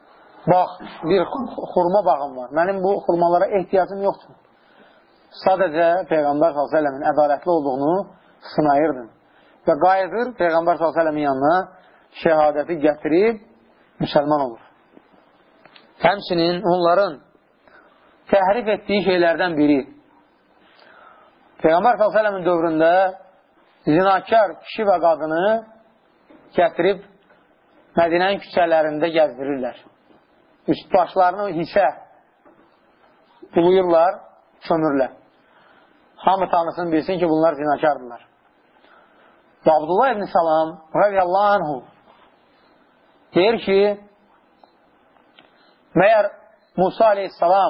xurma bağım var. Mənim bu xurmalara ehtiyacım yoxdur. Sadəcə Peyğəmbər s.ə.v-in ədalətli olduğunu sınayırdım. Və qayıdır Peyğəmbər s.ə.v-in yanına şəhadəti gətirib müsəlman olur. Həmçinin onların təhrif etdiyi şeylərdən biri Peyğəmbər s.ə.v-in dövründə zinakar kişi və qadını gətirib Mədinənin küçələrində gəzdirirlər. Üst başlarını hisə buluyurlar, kömürlər. Hamı tanısın, bilsin ki, bunlar zinakardırlar. Və Abdullah ibn Salam radiyallahu anhu deyir ki, məyər Musa aleyhissalam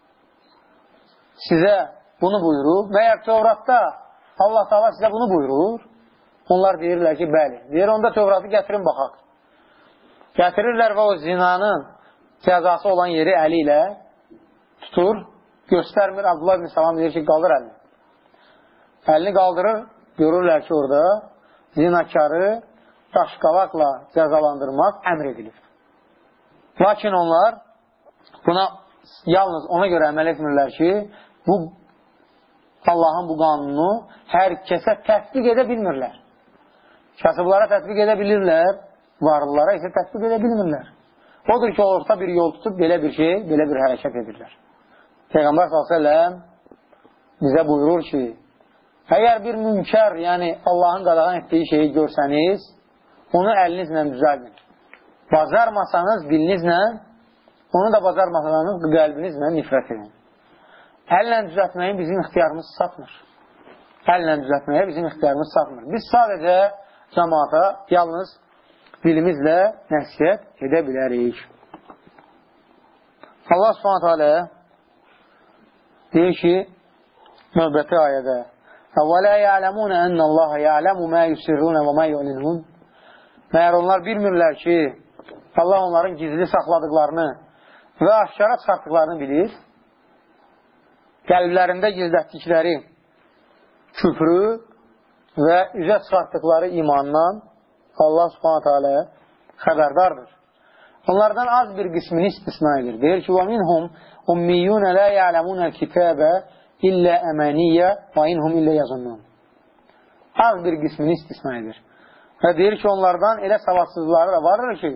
sizə bunu buyurur, məyər Tövratda Allah Teala sizə bunu buyurur? Onlar deyirlər ki, bəli. Deyir, onda Tövratı gətirin, baxaq. Gətirirlər və o zinanın cəzası olan yeri əli ilə tutur, göstərmir. Abdullah ibn Salam deyir ki, qaldır əlini. Əlini qaldırır, görürlər ki, orada zinakarı daşqalaqla cəzalandırmaq əmr edilir. Lakin onlar buna yalnız ona görə əməl etmirlər ki, bu Allahın bu qanunu hər kəsə tətbiq edə bilmirlər. Kasıblara tətbiq edə bilirlər, varlılara isə tətbiq edə bilmirlər. Odur ki, orta bir yol tutub belə bir şey, belə bir hərəkət edirlər. Peyğəmbər s.ə.v bizə buyurur ki, əgər bir mümkər, yəni Allahın qadağan etdiyi şeyi görsəniz, onu əlinizlə düzəldin. Bacarmasanız dilinizlə, onu da bacarmasanız qəlbinizlə nifrət edin. Əllə düzəltməyin bizim ixtiyarımız satmır. Əllə düzəltməyə bizim ixtiyarımız satmır. Biz sadəcə cəmaata yalnız dilimizlə nəsiyyət edə bilərik. Allah Subhanahu teala deyir ki, növbəti ayədə وَلَا يَعْلَمُونَ أَنَّ اللَّهَ يَعْلَمُ مَا يُسِرُّونَ وَمَا يُعْلِنُونَ Məyər onlar bilmirlər ki, Allah onların gizli saxladıqlarını və aşkara çıxartdıqlarını bilir. Qəlblərində gizlətdikləri küfrü və üzə çıxartdıqları imandan Allah Subhanahu teala xəbərdardır. Onlardan az bir qismini istisna edir. Deyir ki, وَمِنْهُمْ أُمِّيُّونَ لَا يَعْلَمُونَ الْكِتَابَ İllə əməniyyə və inhum illə yazınnun. Az bir qismini istisna edir. Və deyir ki, onlardan elə savadsızları da vardır ki,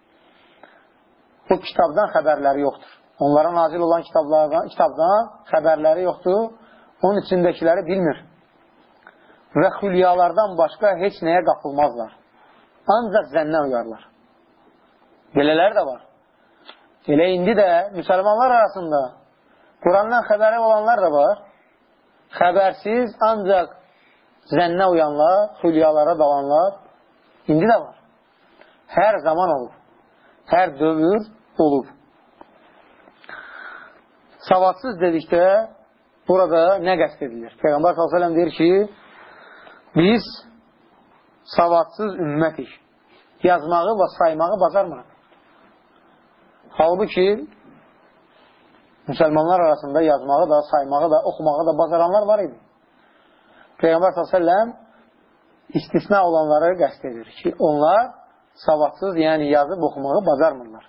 o kitabdan xəbərləri yoxdur. Onlara nazil olan kitabdan xəbərləri yoxdur, onun içindəkiləri bilmir. Və xülyalardan başqa heç nəyə qapılmazlar. Ancaq zənnə uyarlar. Belələr də var. Elə indi də müsəlmanlar arasında Qurandan xəbəri olanlar da var. Xəbərsiz, ancaq zənnə uyanlar, xülyalara dalanlar indi də var. Hər zaman olub. Hər dövr olub. Savadsız dedikdə burada nə qəsd edilir? Peyğəmbər s.ə.v deyir ki, biz savadsız ümmətik. Yazmağı və saymağı bacarmırıq. Halbuki müsəlmanlar arasında yazmağı da, saymağı da, oxumağı da bacaranlar var idi. Peyğəmbər s.ə.v istisna olanları qəsd edir ki, onlar savadsız, yəni yazıb oxumağı bacarmırlar.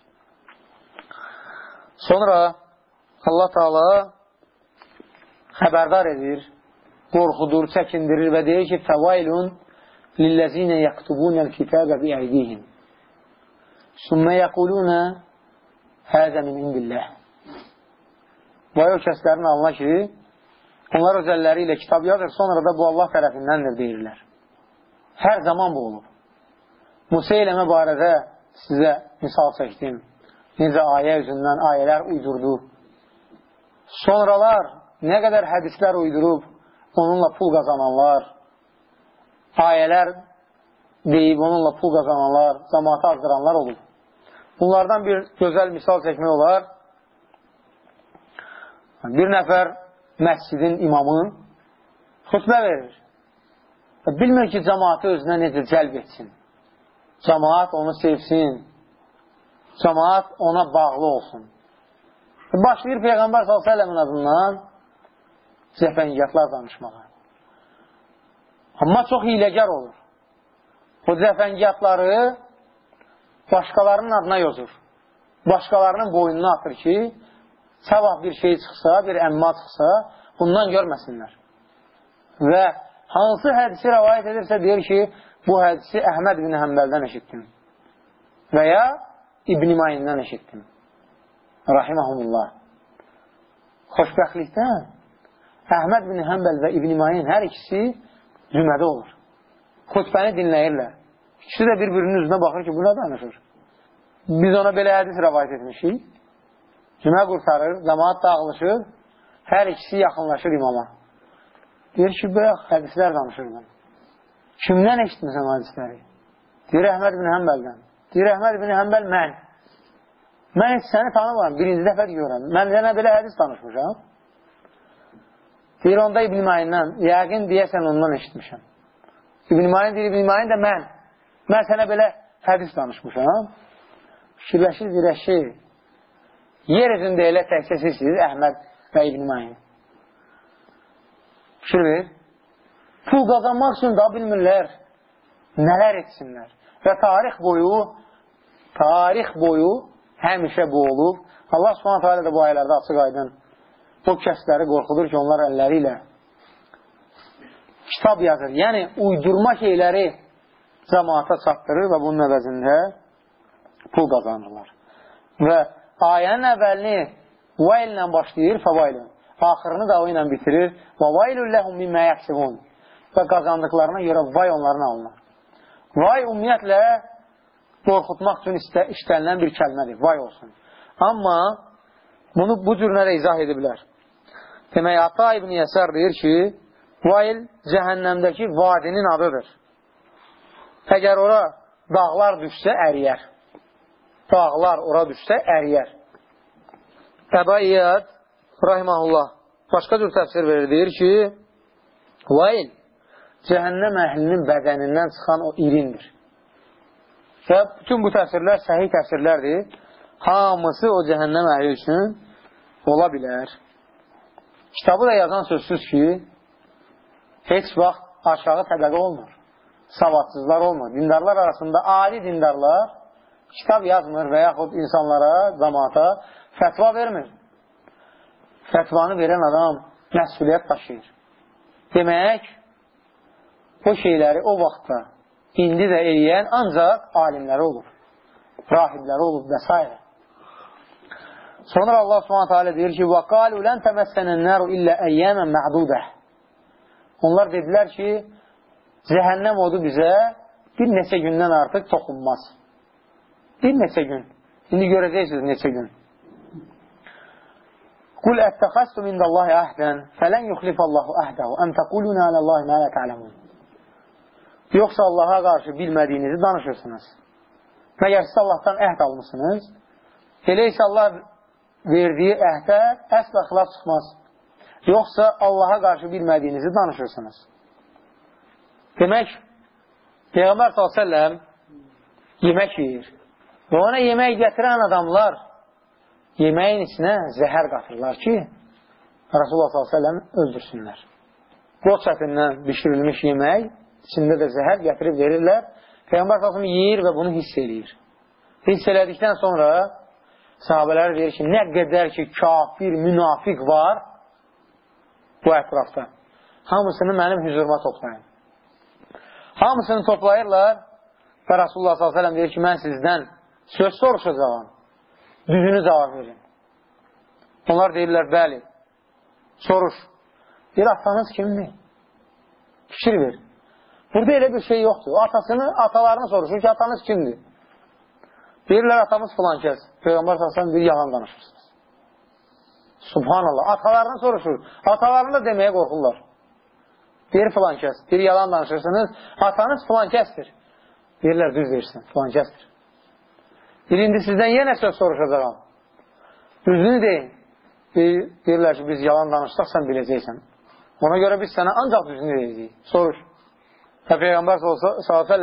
Sonra Allah Teala xəbərdar edir, qorxudur, çəkindirir və deyir ki, فَوَيْلٌ لِلَّذِينَ يَكْتُبُونَ الْكِتَابَ بِأَيْدِيهِمْ ثُمَّ يَقُولُونَ هَذَا مِنْ عِنْدِ اللَّهِ Vay o kəslərin alına ki, onlar öz əlləri ilə kitab yazır, sonra da bu Allah tərəfindəndir deyirlər. Hər zaman bu olub. Musa eləmə barədə sizə misal çəkdim. Necə ayə üzündən ayələr uydurdu. Sonralar nə qədər hədislər uydurub, onunla pul qazananlar, ayələr deyib onunla pul qazananlar, cəmaatı azdıranlar olub. Bunlardan bir gözəl misal çəkmək olar. Bir nəfər məscidin imamı xutbə verir. Bilmir ki, cəmaatı özünə necə cəlb etsin. Cəmaat onu sevsin. Cəmaat ona bağlı olsun. Başlayır Peyğəmbər s.ə.v-in adından cəfəngiyyatlar danışmağa. Amma çox hiləgər olur. O cəfəngiyyatları başqalarının adına yozur. Başqalarının boynuna atır ki, sabah bir şey çıxsa, bir əmma çıxsa, bundan görməsinlər. Və hansı hədisi rəvayət edirsə, deyir ki, bu hədisi Əhməd ibn Həmbəldən eşitdim. Və ya İbn-i Mayindən eşitdim. Rahiməhumullah. Xoşbəxtlikdən Əhməd ibn Həmbəl və İbn-i Mayin hər ikisi cümədə olur. Xutbəni dinləyirlər. İkisi də bir-birinin üzünə baxır ki, bu nə danışır? Biz ona belə hədis rəvayət etmişik. Cümə qurtarır, cəmaat dağılışır, hər ikisi yaxınlaşır imama. Deyir ki, belə hədislər danışır mən. Kimdən eşitmirsən hədisləri? Deyir, Əhməd ibn Həmbəldən. Deyir, Əhməd ibn Həmbəl mən. Mən heç səni tanımam, birinci dəfə deyirəm. Mən sənə belə hədis danışmışam. Deyir, onda İbn-i Mayindən, yəqin deyəsən ondan eşitmişəm. İbn-i Mayin deyir, İbn-i Mayin də mən. Mən sənə belə hədis danışmışam. Fikirləşir, deyir, yer üzündə elə təkcə sizsiniz, Əhməd və İbn-i Mayin. Fikir ver. Pul qazanmaq üçün da bilmirlər, nələr etsinlər. Və tarix boyu həmişə bu olub. Allah Subhanahu teala da bu ayələrdə açıq aydın o kəsləri qorxudur ki, onlar əlləri ilə kitab yazır. Yəni, uydurma şeyləri cəmaata çatdırır və bunun əvəzində pul qazanırlar. Və ayənin əvvəlini vayl ilə başlayır, fəvaylun. Axırını da o ilə bitirir. Və vaylun ləhum mimmə yəksibun. Və qazandıqlarına görə vay onların alınır. Vay ümumiyyətlə qorxutmaq üçün işlənilən bir kəlmədir. Vay olsun. Amma bunu bu cür nə də izah ediblər. Demək, Ata ibn Yəsər deyir ki, vayl cəhənnəmdəki vadinin adıdır. Əgər ora dağlar düşsə, əriyər. Dağlar ora düşsə, əriyər. Əba İyyad, rahiməhullah, başqa cür təfsir verir, deyir ki, vail, cəhənnəm əhlinin bədənindən çıxan o irindir. Və bütün bu təfsirlər səhih təfsirlərdir. Hamısı o cəhənnəm əhli üçün ola bilər. Kitabı da yazan sözsüz ki, heç vaxt aşağı təbəqə olmur. Savadsızlar olmur. Dindarlar arasında adi dindarlar kitab yazmır və yaxud insanlara, cəmaata fətva vermir. Fətvanı verən adam məsuliyyət daşıyır. Demək, o şeyləri o vaxtda indi də eləyən ancaq alimləri olur, rahibləri olur və s. Sonra Allah s.ə.v deyir ki, وَقَالُوا لَنْ تَمَسَّنَ النَّارُ إِلَّا أَيَّامًا مَعْدُودَةً. Onlar dedilər ki, cəhənnəm odu bizə bir neçə gündən artıq toxunmaz. Bir neçə gün. İndi görəcəksiniz neçə gün. قُلْ أَتَّخَذْتُمْ عِنْدَ اللَّهِ عَهْدًا فَلَنْ يُخْلِفَ اللَّهُ عَهْدَهُ أَمْ تَقُولُونَ عَلَى اللَّهِ مَا لَا تَعْلَمُونَ. Yoxsa Allaha qarşı bilmədiyinizi danışırsınız. Məgər siz Allahdan əhd almışsınız, elə isə Allah verdiyi əhdə əsla xilaf çıxmaz. Yoxsa Allaha qarşı bilmədiyinizi danışırsınız. Demək, Peyğəmbər s.ə.v yemək yiyir. Və ona yemək gətirən adamlar yeməyin içinə zəhər qatırlar ki, Rasulullah s.ə.v öldürsünlər. Qoç ətindən bişirilmiş yemək, içində də zəhər gətirib verirlər. Peyğəmbər s.ə.v yiyir və bunu hiss edir. Hiss elədikdən sonra sahabələr deyir ki, nə qədər ki, kafir, münafiq var bu ətrafda. Hamısını mənim hüzuruma toplayın. Hamısını toplayırlar və Rasulullah s.ə.v deyir ki, mən sizdən söz soruşacağım, düzünü cavab verin. Onlar deyirlər, bəli, soruş. Bir atanız kimdir? Fikir ver. Burada elə bir şey yoxdur. Atalarını soruşur ki, atanız kimdir? Deyirlər, atamız filan kəs. Peyğəmbər s.ə.v bir yalan danışırsınız. Subhanallah. Atalarını soruşur. Atalarını da deməyə qorxurlar. Deyir filan kəs. Bir yalan danışırsınız. Atanız filan kəsdir. Deyirlər, düz deyirsin. Filan kəsdir. Indi sizdən yenə söz soruşacağım. Düzünü deyin. Deyirlər ki, biz yalan danışdıq, sən biləcəksən. Ona görə biz sənə ancaq düzünü deyəcəyik. Soruş. Və Peyğəmbər s.ə.v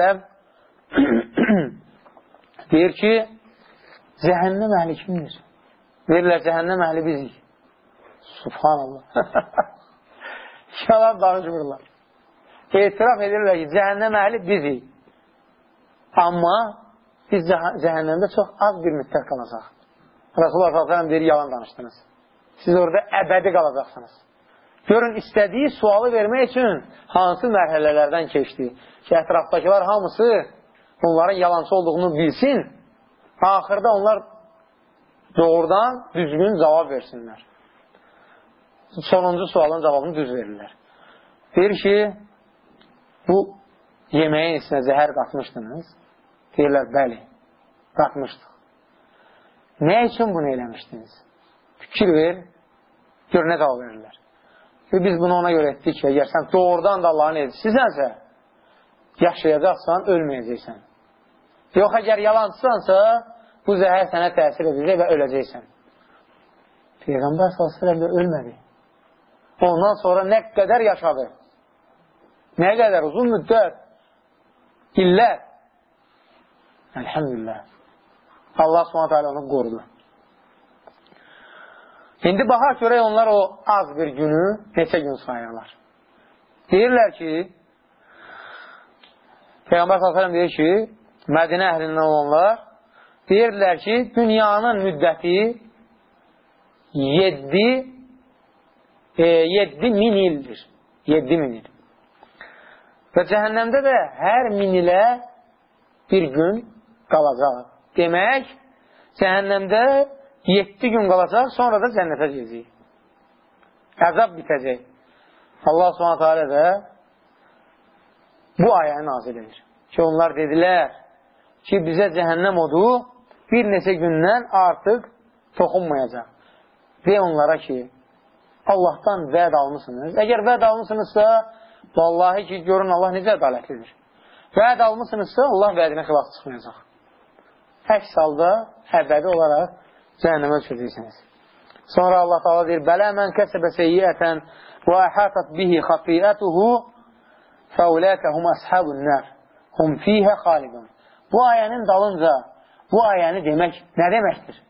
deyir ki, cəhənnəm əhli kimdir? Deyirlər, cəhənnəm əhli bizik. Subhanallah. Yalan danışmırlar. Etiraf edirlər ki, cəhənnəm əhli bizik. Amma biz cəhənnəmdə çox az bir müddət qalacaq. Rasulullah s.ə.v deyir, yalan danışdınız. Siz orada əbədi qalacaqsınız. Görün, istədiyi sualı vermək üçün hansı mərhələlərdən keçdi ki, ətrafdakılar hamısı onların yalancı olduğunu bilsin, axırda onlar doğrudan düzgün cavab versinlər. Sonuncu sualın cavabını düz verirlər. Deyir ki, bu yeməyin içinə zəhər qatmışdınız. Deyirlər, bəli, qatmışdıq. Nə üçün bunu eləmişdiniz? Fikir ver, gör nə cavab verirlər. Biz bunu ona görə etdik ki, əgər sən doğrudan da Allahın elçisisənsə, yaşayacaqsan, ölməyəcəksən. Yox, əgər yalancısansa, bu zəhər sənə təsir edəcək və öləcəksən. Peyğəmbər s.ə.v ölmədi. Ondan sonra nə qədər yaşadı? Nə qədər uzun müddət? İllər. Elhamdülillah. Allah s.ə.v onu qorudu. İndi baxaq görək onlar o az bir günü neçə gün sayırlar. Deyirlər ki, Peyğəmbər s.ə.v deyir ki, Mədinə əhlindən olanlar deyirlər ki, dünyanın müddəti 7.000 ildir. 7.000 il. Və cəhənnəmdə də hər 1000 ilə bir gün qalacaq. Demək, cəhənnəmdə 7 gün qalacaq, sonra da cənnətə gedəcək. Əzab bitəcək. Allah s.ə.v də bu ayəni nazil edir. Ki, onlar dedilər ki, bizə cəhənnəm odu bir neçə gündən artıq toxunmayacaq. De onlara ki, Allahdan vəd almışsınız. Əgər vəd almışsınızsa, vallahi ki, görün Allah necə ədalətlidir. Vəd almışsınızsa, Allah vədinə xilaf çıxmayacaq. Əks halda əbədi olaraq cəhənnəmə düşəcəksiniz. Sonra Allah Teala deyir, Bələ mən kəsəbə seyyiətən və əhatət bihi xatiyyətuhu fəuləkə hum əshabun nər hum fiyhə xalidun. Bu ayənin dalınca bu ayəni demək nə deməkdir?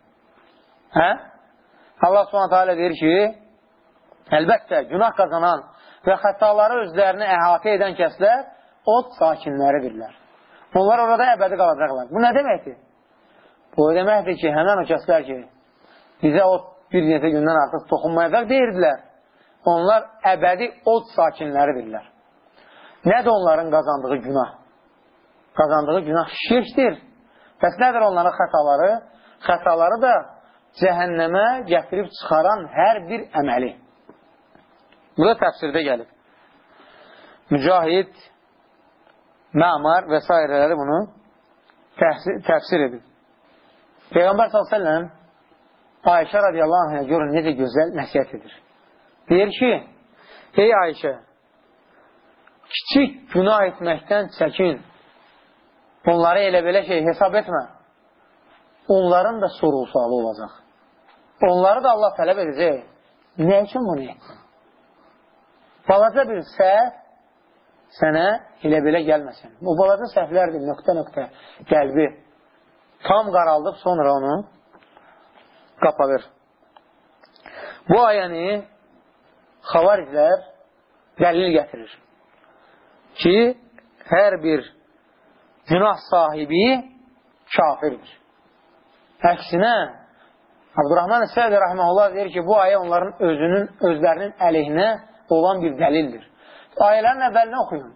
Allah Subhanahu deyir ki, əlbəttə günah qazanan və xətaları özlərini əhatə edən kəslər od sakinləridirlər. Onlar orada əbədi qalacaqlar. Bu nə deməkdir? Bu deməkdir ki, həmən o kəslər ki, bizə od bir neçə gündən artıq toxunmayacaq deyirdilər. Onlar əbədi od sakinləridirlər. Nədir onların qazandığı günah? Qazandığı günah şirkdir. Bəs nədir onların xətaları? Xətaları da cəhənnəmə gətirib çıxaran hər bir əməli. Bu da təfsirdə gəlib. Mücahid, Mə'mar və s. bunu təfsir edir. Peyğəmbər s.ə.v Ayşə radiyallahu anh'a görün necə gözəl nəsiyyət edir. Deyir ki, ey Ayşə, kiçik günah etməkdən çəkin. Onları elə belə hesab etmə. Onların da sorğu-sualı olacaq. Onları da Allah tələb edəcək. Nə üçün bunu etsin? Balaca bir səhv sənə elə belə gəlməsin. O balaca səhvlərdir, nöqtə-nöqtə qəlbi tam qaraldıb sonra onu qapadır. Bu ayəni xavariclər dəlil gətirir ki, hər bir günah sahibi kafirdir. Əksinə, Abdurrahman Əsədi rəhməhullah deyir ki, bu ayə onların özlərinin əleyhinə olan bir dəlildir. Ayələrin əvvəlini oxuyun.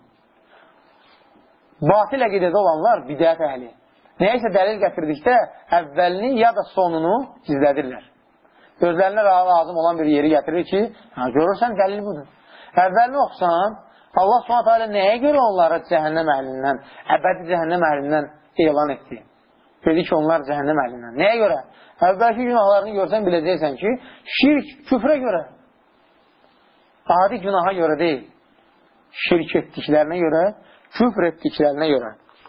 Batil əqidədə olanlar bidət əhli. Nəyəsə dəlil gətirdikdə əvvəlini ya da sonunu gizlədirlər. Özlərinə lazım olan bir yeri gətirir ki, görürsən dəlil budur. Əvvəlini oxusan, Allah s.ə.v nəyə görə onları cəhənnəm əhlindən, əbədi cəhənnəm əhlindən elan etdi? Dedi ki, onlar cəhənnəm əhlindən. Nəyə görə? Əvvəlki günahlarını görsən biləcəksən ki, şirk, küfrə görə. Adi günaha görə deyil. Şirk etdiklərinə görə, küfr etdiklərinə görə.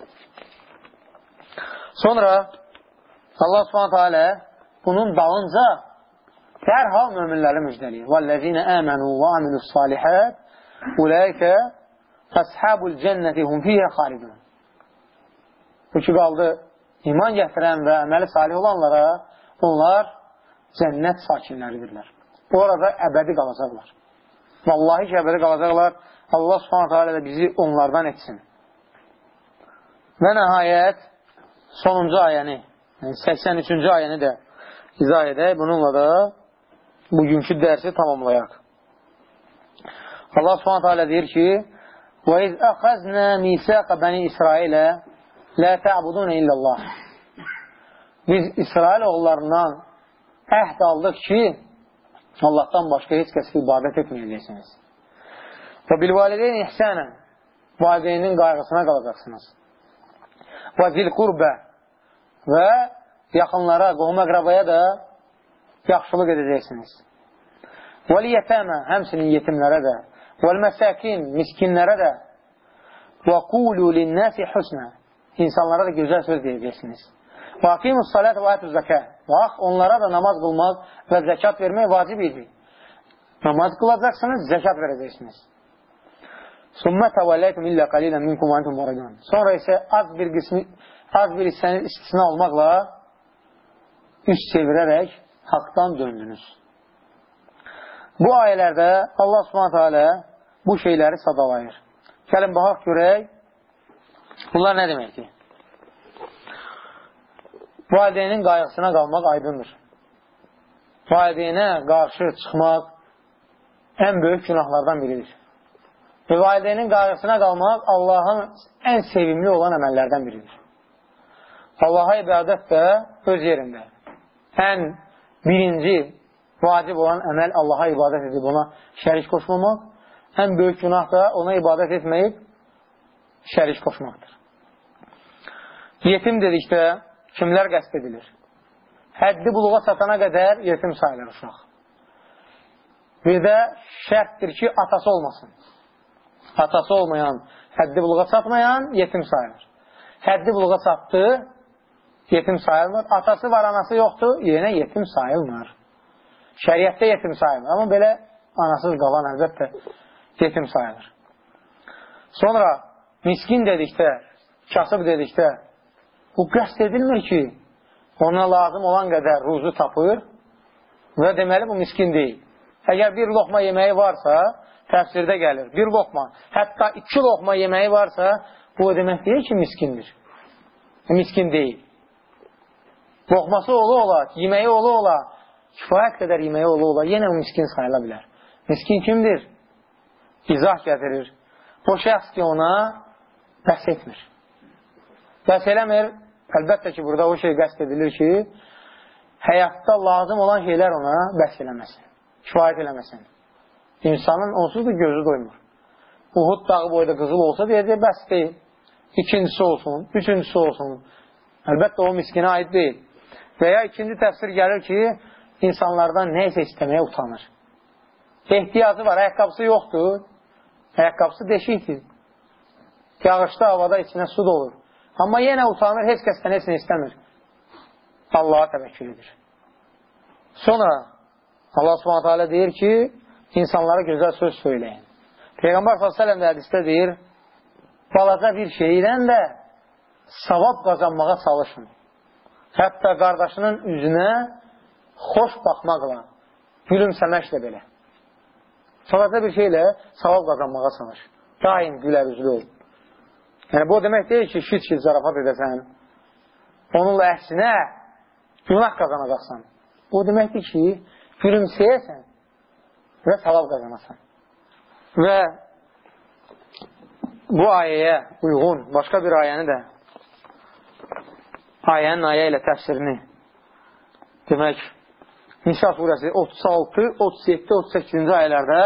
Sonra Allah s.ə.v bunun dalınca dərhal möminləri müjdəliyir. وَالَّذِينَ آمَنُوا وَعَمِلُوا الصَّالِحَاتِ أُولَٰئِكَ أَصْحَابُ الْجَنَّةِ هُمْ فِيهَا خَالِدُونَ. Bu ki, qaldı iman gətirən və əməli salih olanlara, onlar cənnət sakinləridirlər. Orada əbədi qalacaqlar. Vallahi ki, əbədi qalacaqlar. Allah s.ə.v bizi onlardan etsin. Və nəhayət, sonuncu ayəni, 83-cü ayəni də izah edək. Bununla da bugünkü dərsi tamamlayaq. Allah s.ə.v deyir ki, وَإِذْ أَخَذْنَا مِيثَاقَ بَنِي إِسْرَائِيلَ لَا تَعْبُدُونَ إِلَّا اللَّهِ. Biz İsrail oğullarından əhd aldıq ki, Allahdan başqa heç kəs ibadət etməyəcəksiniz. Və bil-valideyn ihsənən, valideynin qayğısına qalacaqsınız. Və zil-qurbə və yaxınlara, qohum-əqrabaya da yaxşılıq edəcəksiniz. Və-li-yətəmə, həmsinin yetimlərə də, və-l-məsəkin, miskinlərə də, və qulu lin-nəsi husnə, insanlara da gözəl söz deyəcəksiniz. Və aqimus salət və ətuz zəkə, bax, onlara da namaz qılmaq və zəkat vermək vacib idi. Namaz qılacaqsınız, zəkat verəcəksiniz. Sümmə təvəlləytum illə qalilən minkum və antum muridun. Sonra isə az bir hissənin istisna olmaqla üst çevirərək haqdan döndünüz. Bu ayələrdə Allah s.ə.v bu şeyləri sadalayır. Gəlin, baxaq görək, bunlar nə deməkdir? Valideynin qayğısına qalmaq aydındır. Valideynə qarşı çıxmaq ən böyük günahlardan biridir. Və valideynin qayğısına qalmaq Allahın ən sevimli olan əməllərdən biridir. Allaha ibadət də öz yerində. Ən birinci vacib olan əməl Allaha ibadət edib ona şərik qoşmamaq, ən böyük günah da ona ibadət etməyib şərik qoşmaqdır. Yetim dedikdə kimlər qəsd edilir? Həddi buluğa satana qədər yetim sayılır uşaq. Bir də şərtdir ki, atası olmasın. Atası olmayan, həddi buluğa satmayan yetim sayılır. Həddi buluğa satdı, yetim sayılmır. Atası var, anası yoxdur, yenə yetim sayılmır. Şəriətdə yetim sayılır. Amma belə anasız qalan əlbəttə yetim sayılır. Sonra miskin dedikdə, kasıb dedikdə, bu qəsd edilmir ki, ona lazım olan qədər ruzu tapır və deməli bu miskin deyil. Əgər bir loxma yeməyi varsa, təfsirdə gəlir, bir loxma, hətta 2 loxma yeməyi varsa, bu demək deyil ki, miskindir. Miskin deyil. Loxması ola, yeməyi ola, kifayət qədər yeməyi ola, yenə o miskin sayıla bilər. Miskin kimdir? İzah gətirir. O şəxs ki, ona bəs etmir. Bəs eləmir, əlbəttə ki, burada o şey qəsd edilir ki, həyatda lazım olan şeylər ona bəs eləməsin, kifayət eləməsin. İnsanın onsuz da gözü doymur. Uhud dağı boyda qızıl olsa deyəcək, bəs deyil. İkincisi olsun, üçüncüsü olsun. Əlbəttə o miskinə aid deyil. Və ya ikinci təfsir gəlir ki, insanlardan neysə istəməyə utanır. Ehtiyacı var, ayaqqabısı yoxdur. Ayaqqabısı deşikdir. Yağışda, havada içinə su dolur. Amma yenə utanır, heç kəsdən heç nə istəmir. Allaha təvəkkül edir. Sonra Allah Subhanahu deyir ki, insanlara gözəl söz söyləyin. Peyğəmbər s.ə.v də hədisdə deyir, balaca bir şeydən də savab qazanmağa çalışın. Hətta qardaşının üzünə xoş baxmaqla, gülümsəməklə belə. Balaca bir şeylə savab qazanmağa çalış. Daim gülər üzlü ol. Yəni, bu demək deyil ki, şit-şit zarafat edəsən. Onunla əksinə günah qazanacaqsan. Bu deməkdir ki, gülümsəyəsən və savab qazanasan. Və bu ayəyə uyğun başqa bir ayəni də ayənin ayə ilə təfsirini demək Nisa surəsi 36, 37, 38-ci ayələrdə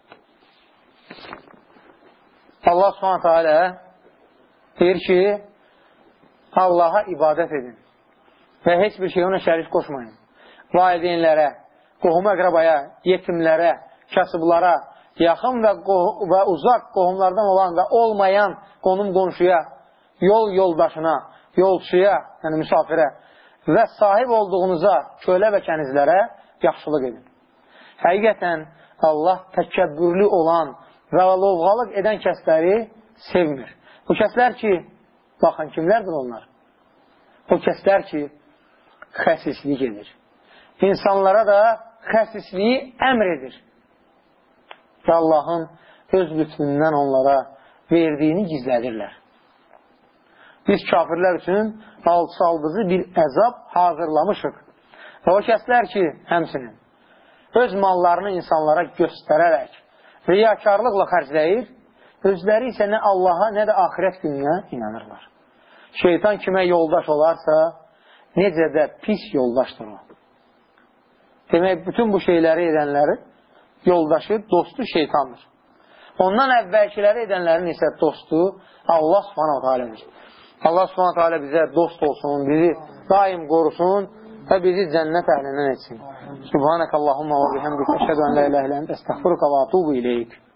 Allah Subhanahu deyir ki, Allaha ibadət edin və heç bir şey ona şərik qoşmayın. Valideynlərə, qohum-əqrabaya, yetimlərə, kasıblara, yaxın və uzaq qohumlardan olan və olmayan qonum-qonşuya, yol yoldaşına, yolçuya, yəni müsafirə və sahib olduğunuza, kölə və kənizlərə yaxşılıq edin. Həqiqətən Allah təkəbbürlü olan və lovğalıq edən kəsləri sevmir. Bu kəslər ki, baxın, kimlərdir onlar? O kəslər ki, xəsislik edir. İnsanlara da xəsisliyi əmr edir. Və Allahın öz lütfündən onlara verdiyini gizlədirlər. Biz kafirlər üçün alçaldıcı bir əzab hazırlamışıq. Və o kəslər ki, həmsinin, öz mallarını insanlara göstərərək, riyakarlıqla xərcləyir, özləri isə nə Allaha, nə də axirət gününə inanırlar. Şeytan kimə yoldaş olarsa, necə də pis yoldaşdır o. Demək, bütün bu şeyləri edənlərin yoldaşı, dostu şeytandır. Ondan əvvəlkiləri edənlərin isə dostu Allah Subhanahu Taala'dır. Allah Subhanahu Taala bizə dost olsun, bizi daim qorusun və bizi cənnət əhlindən etsin. Subhanəkallahumma və bihamdikə əşhədu ən la ilahə illə əntə əstəğfiruka və atubu ileyk.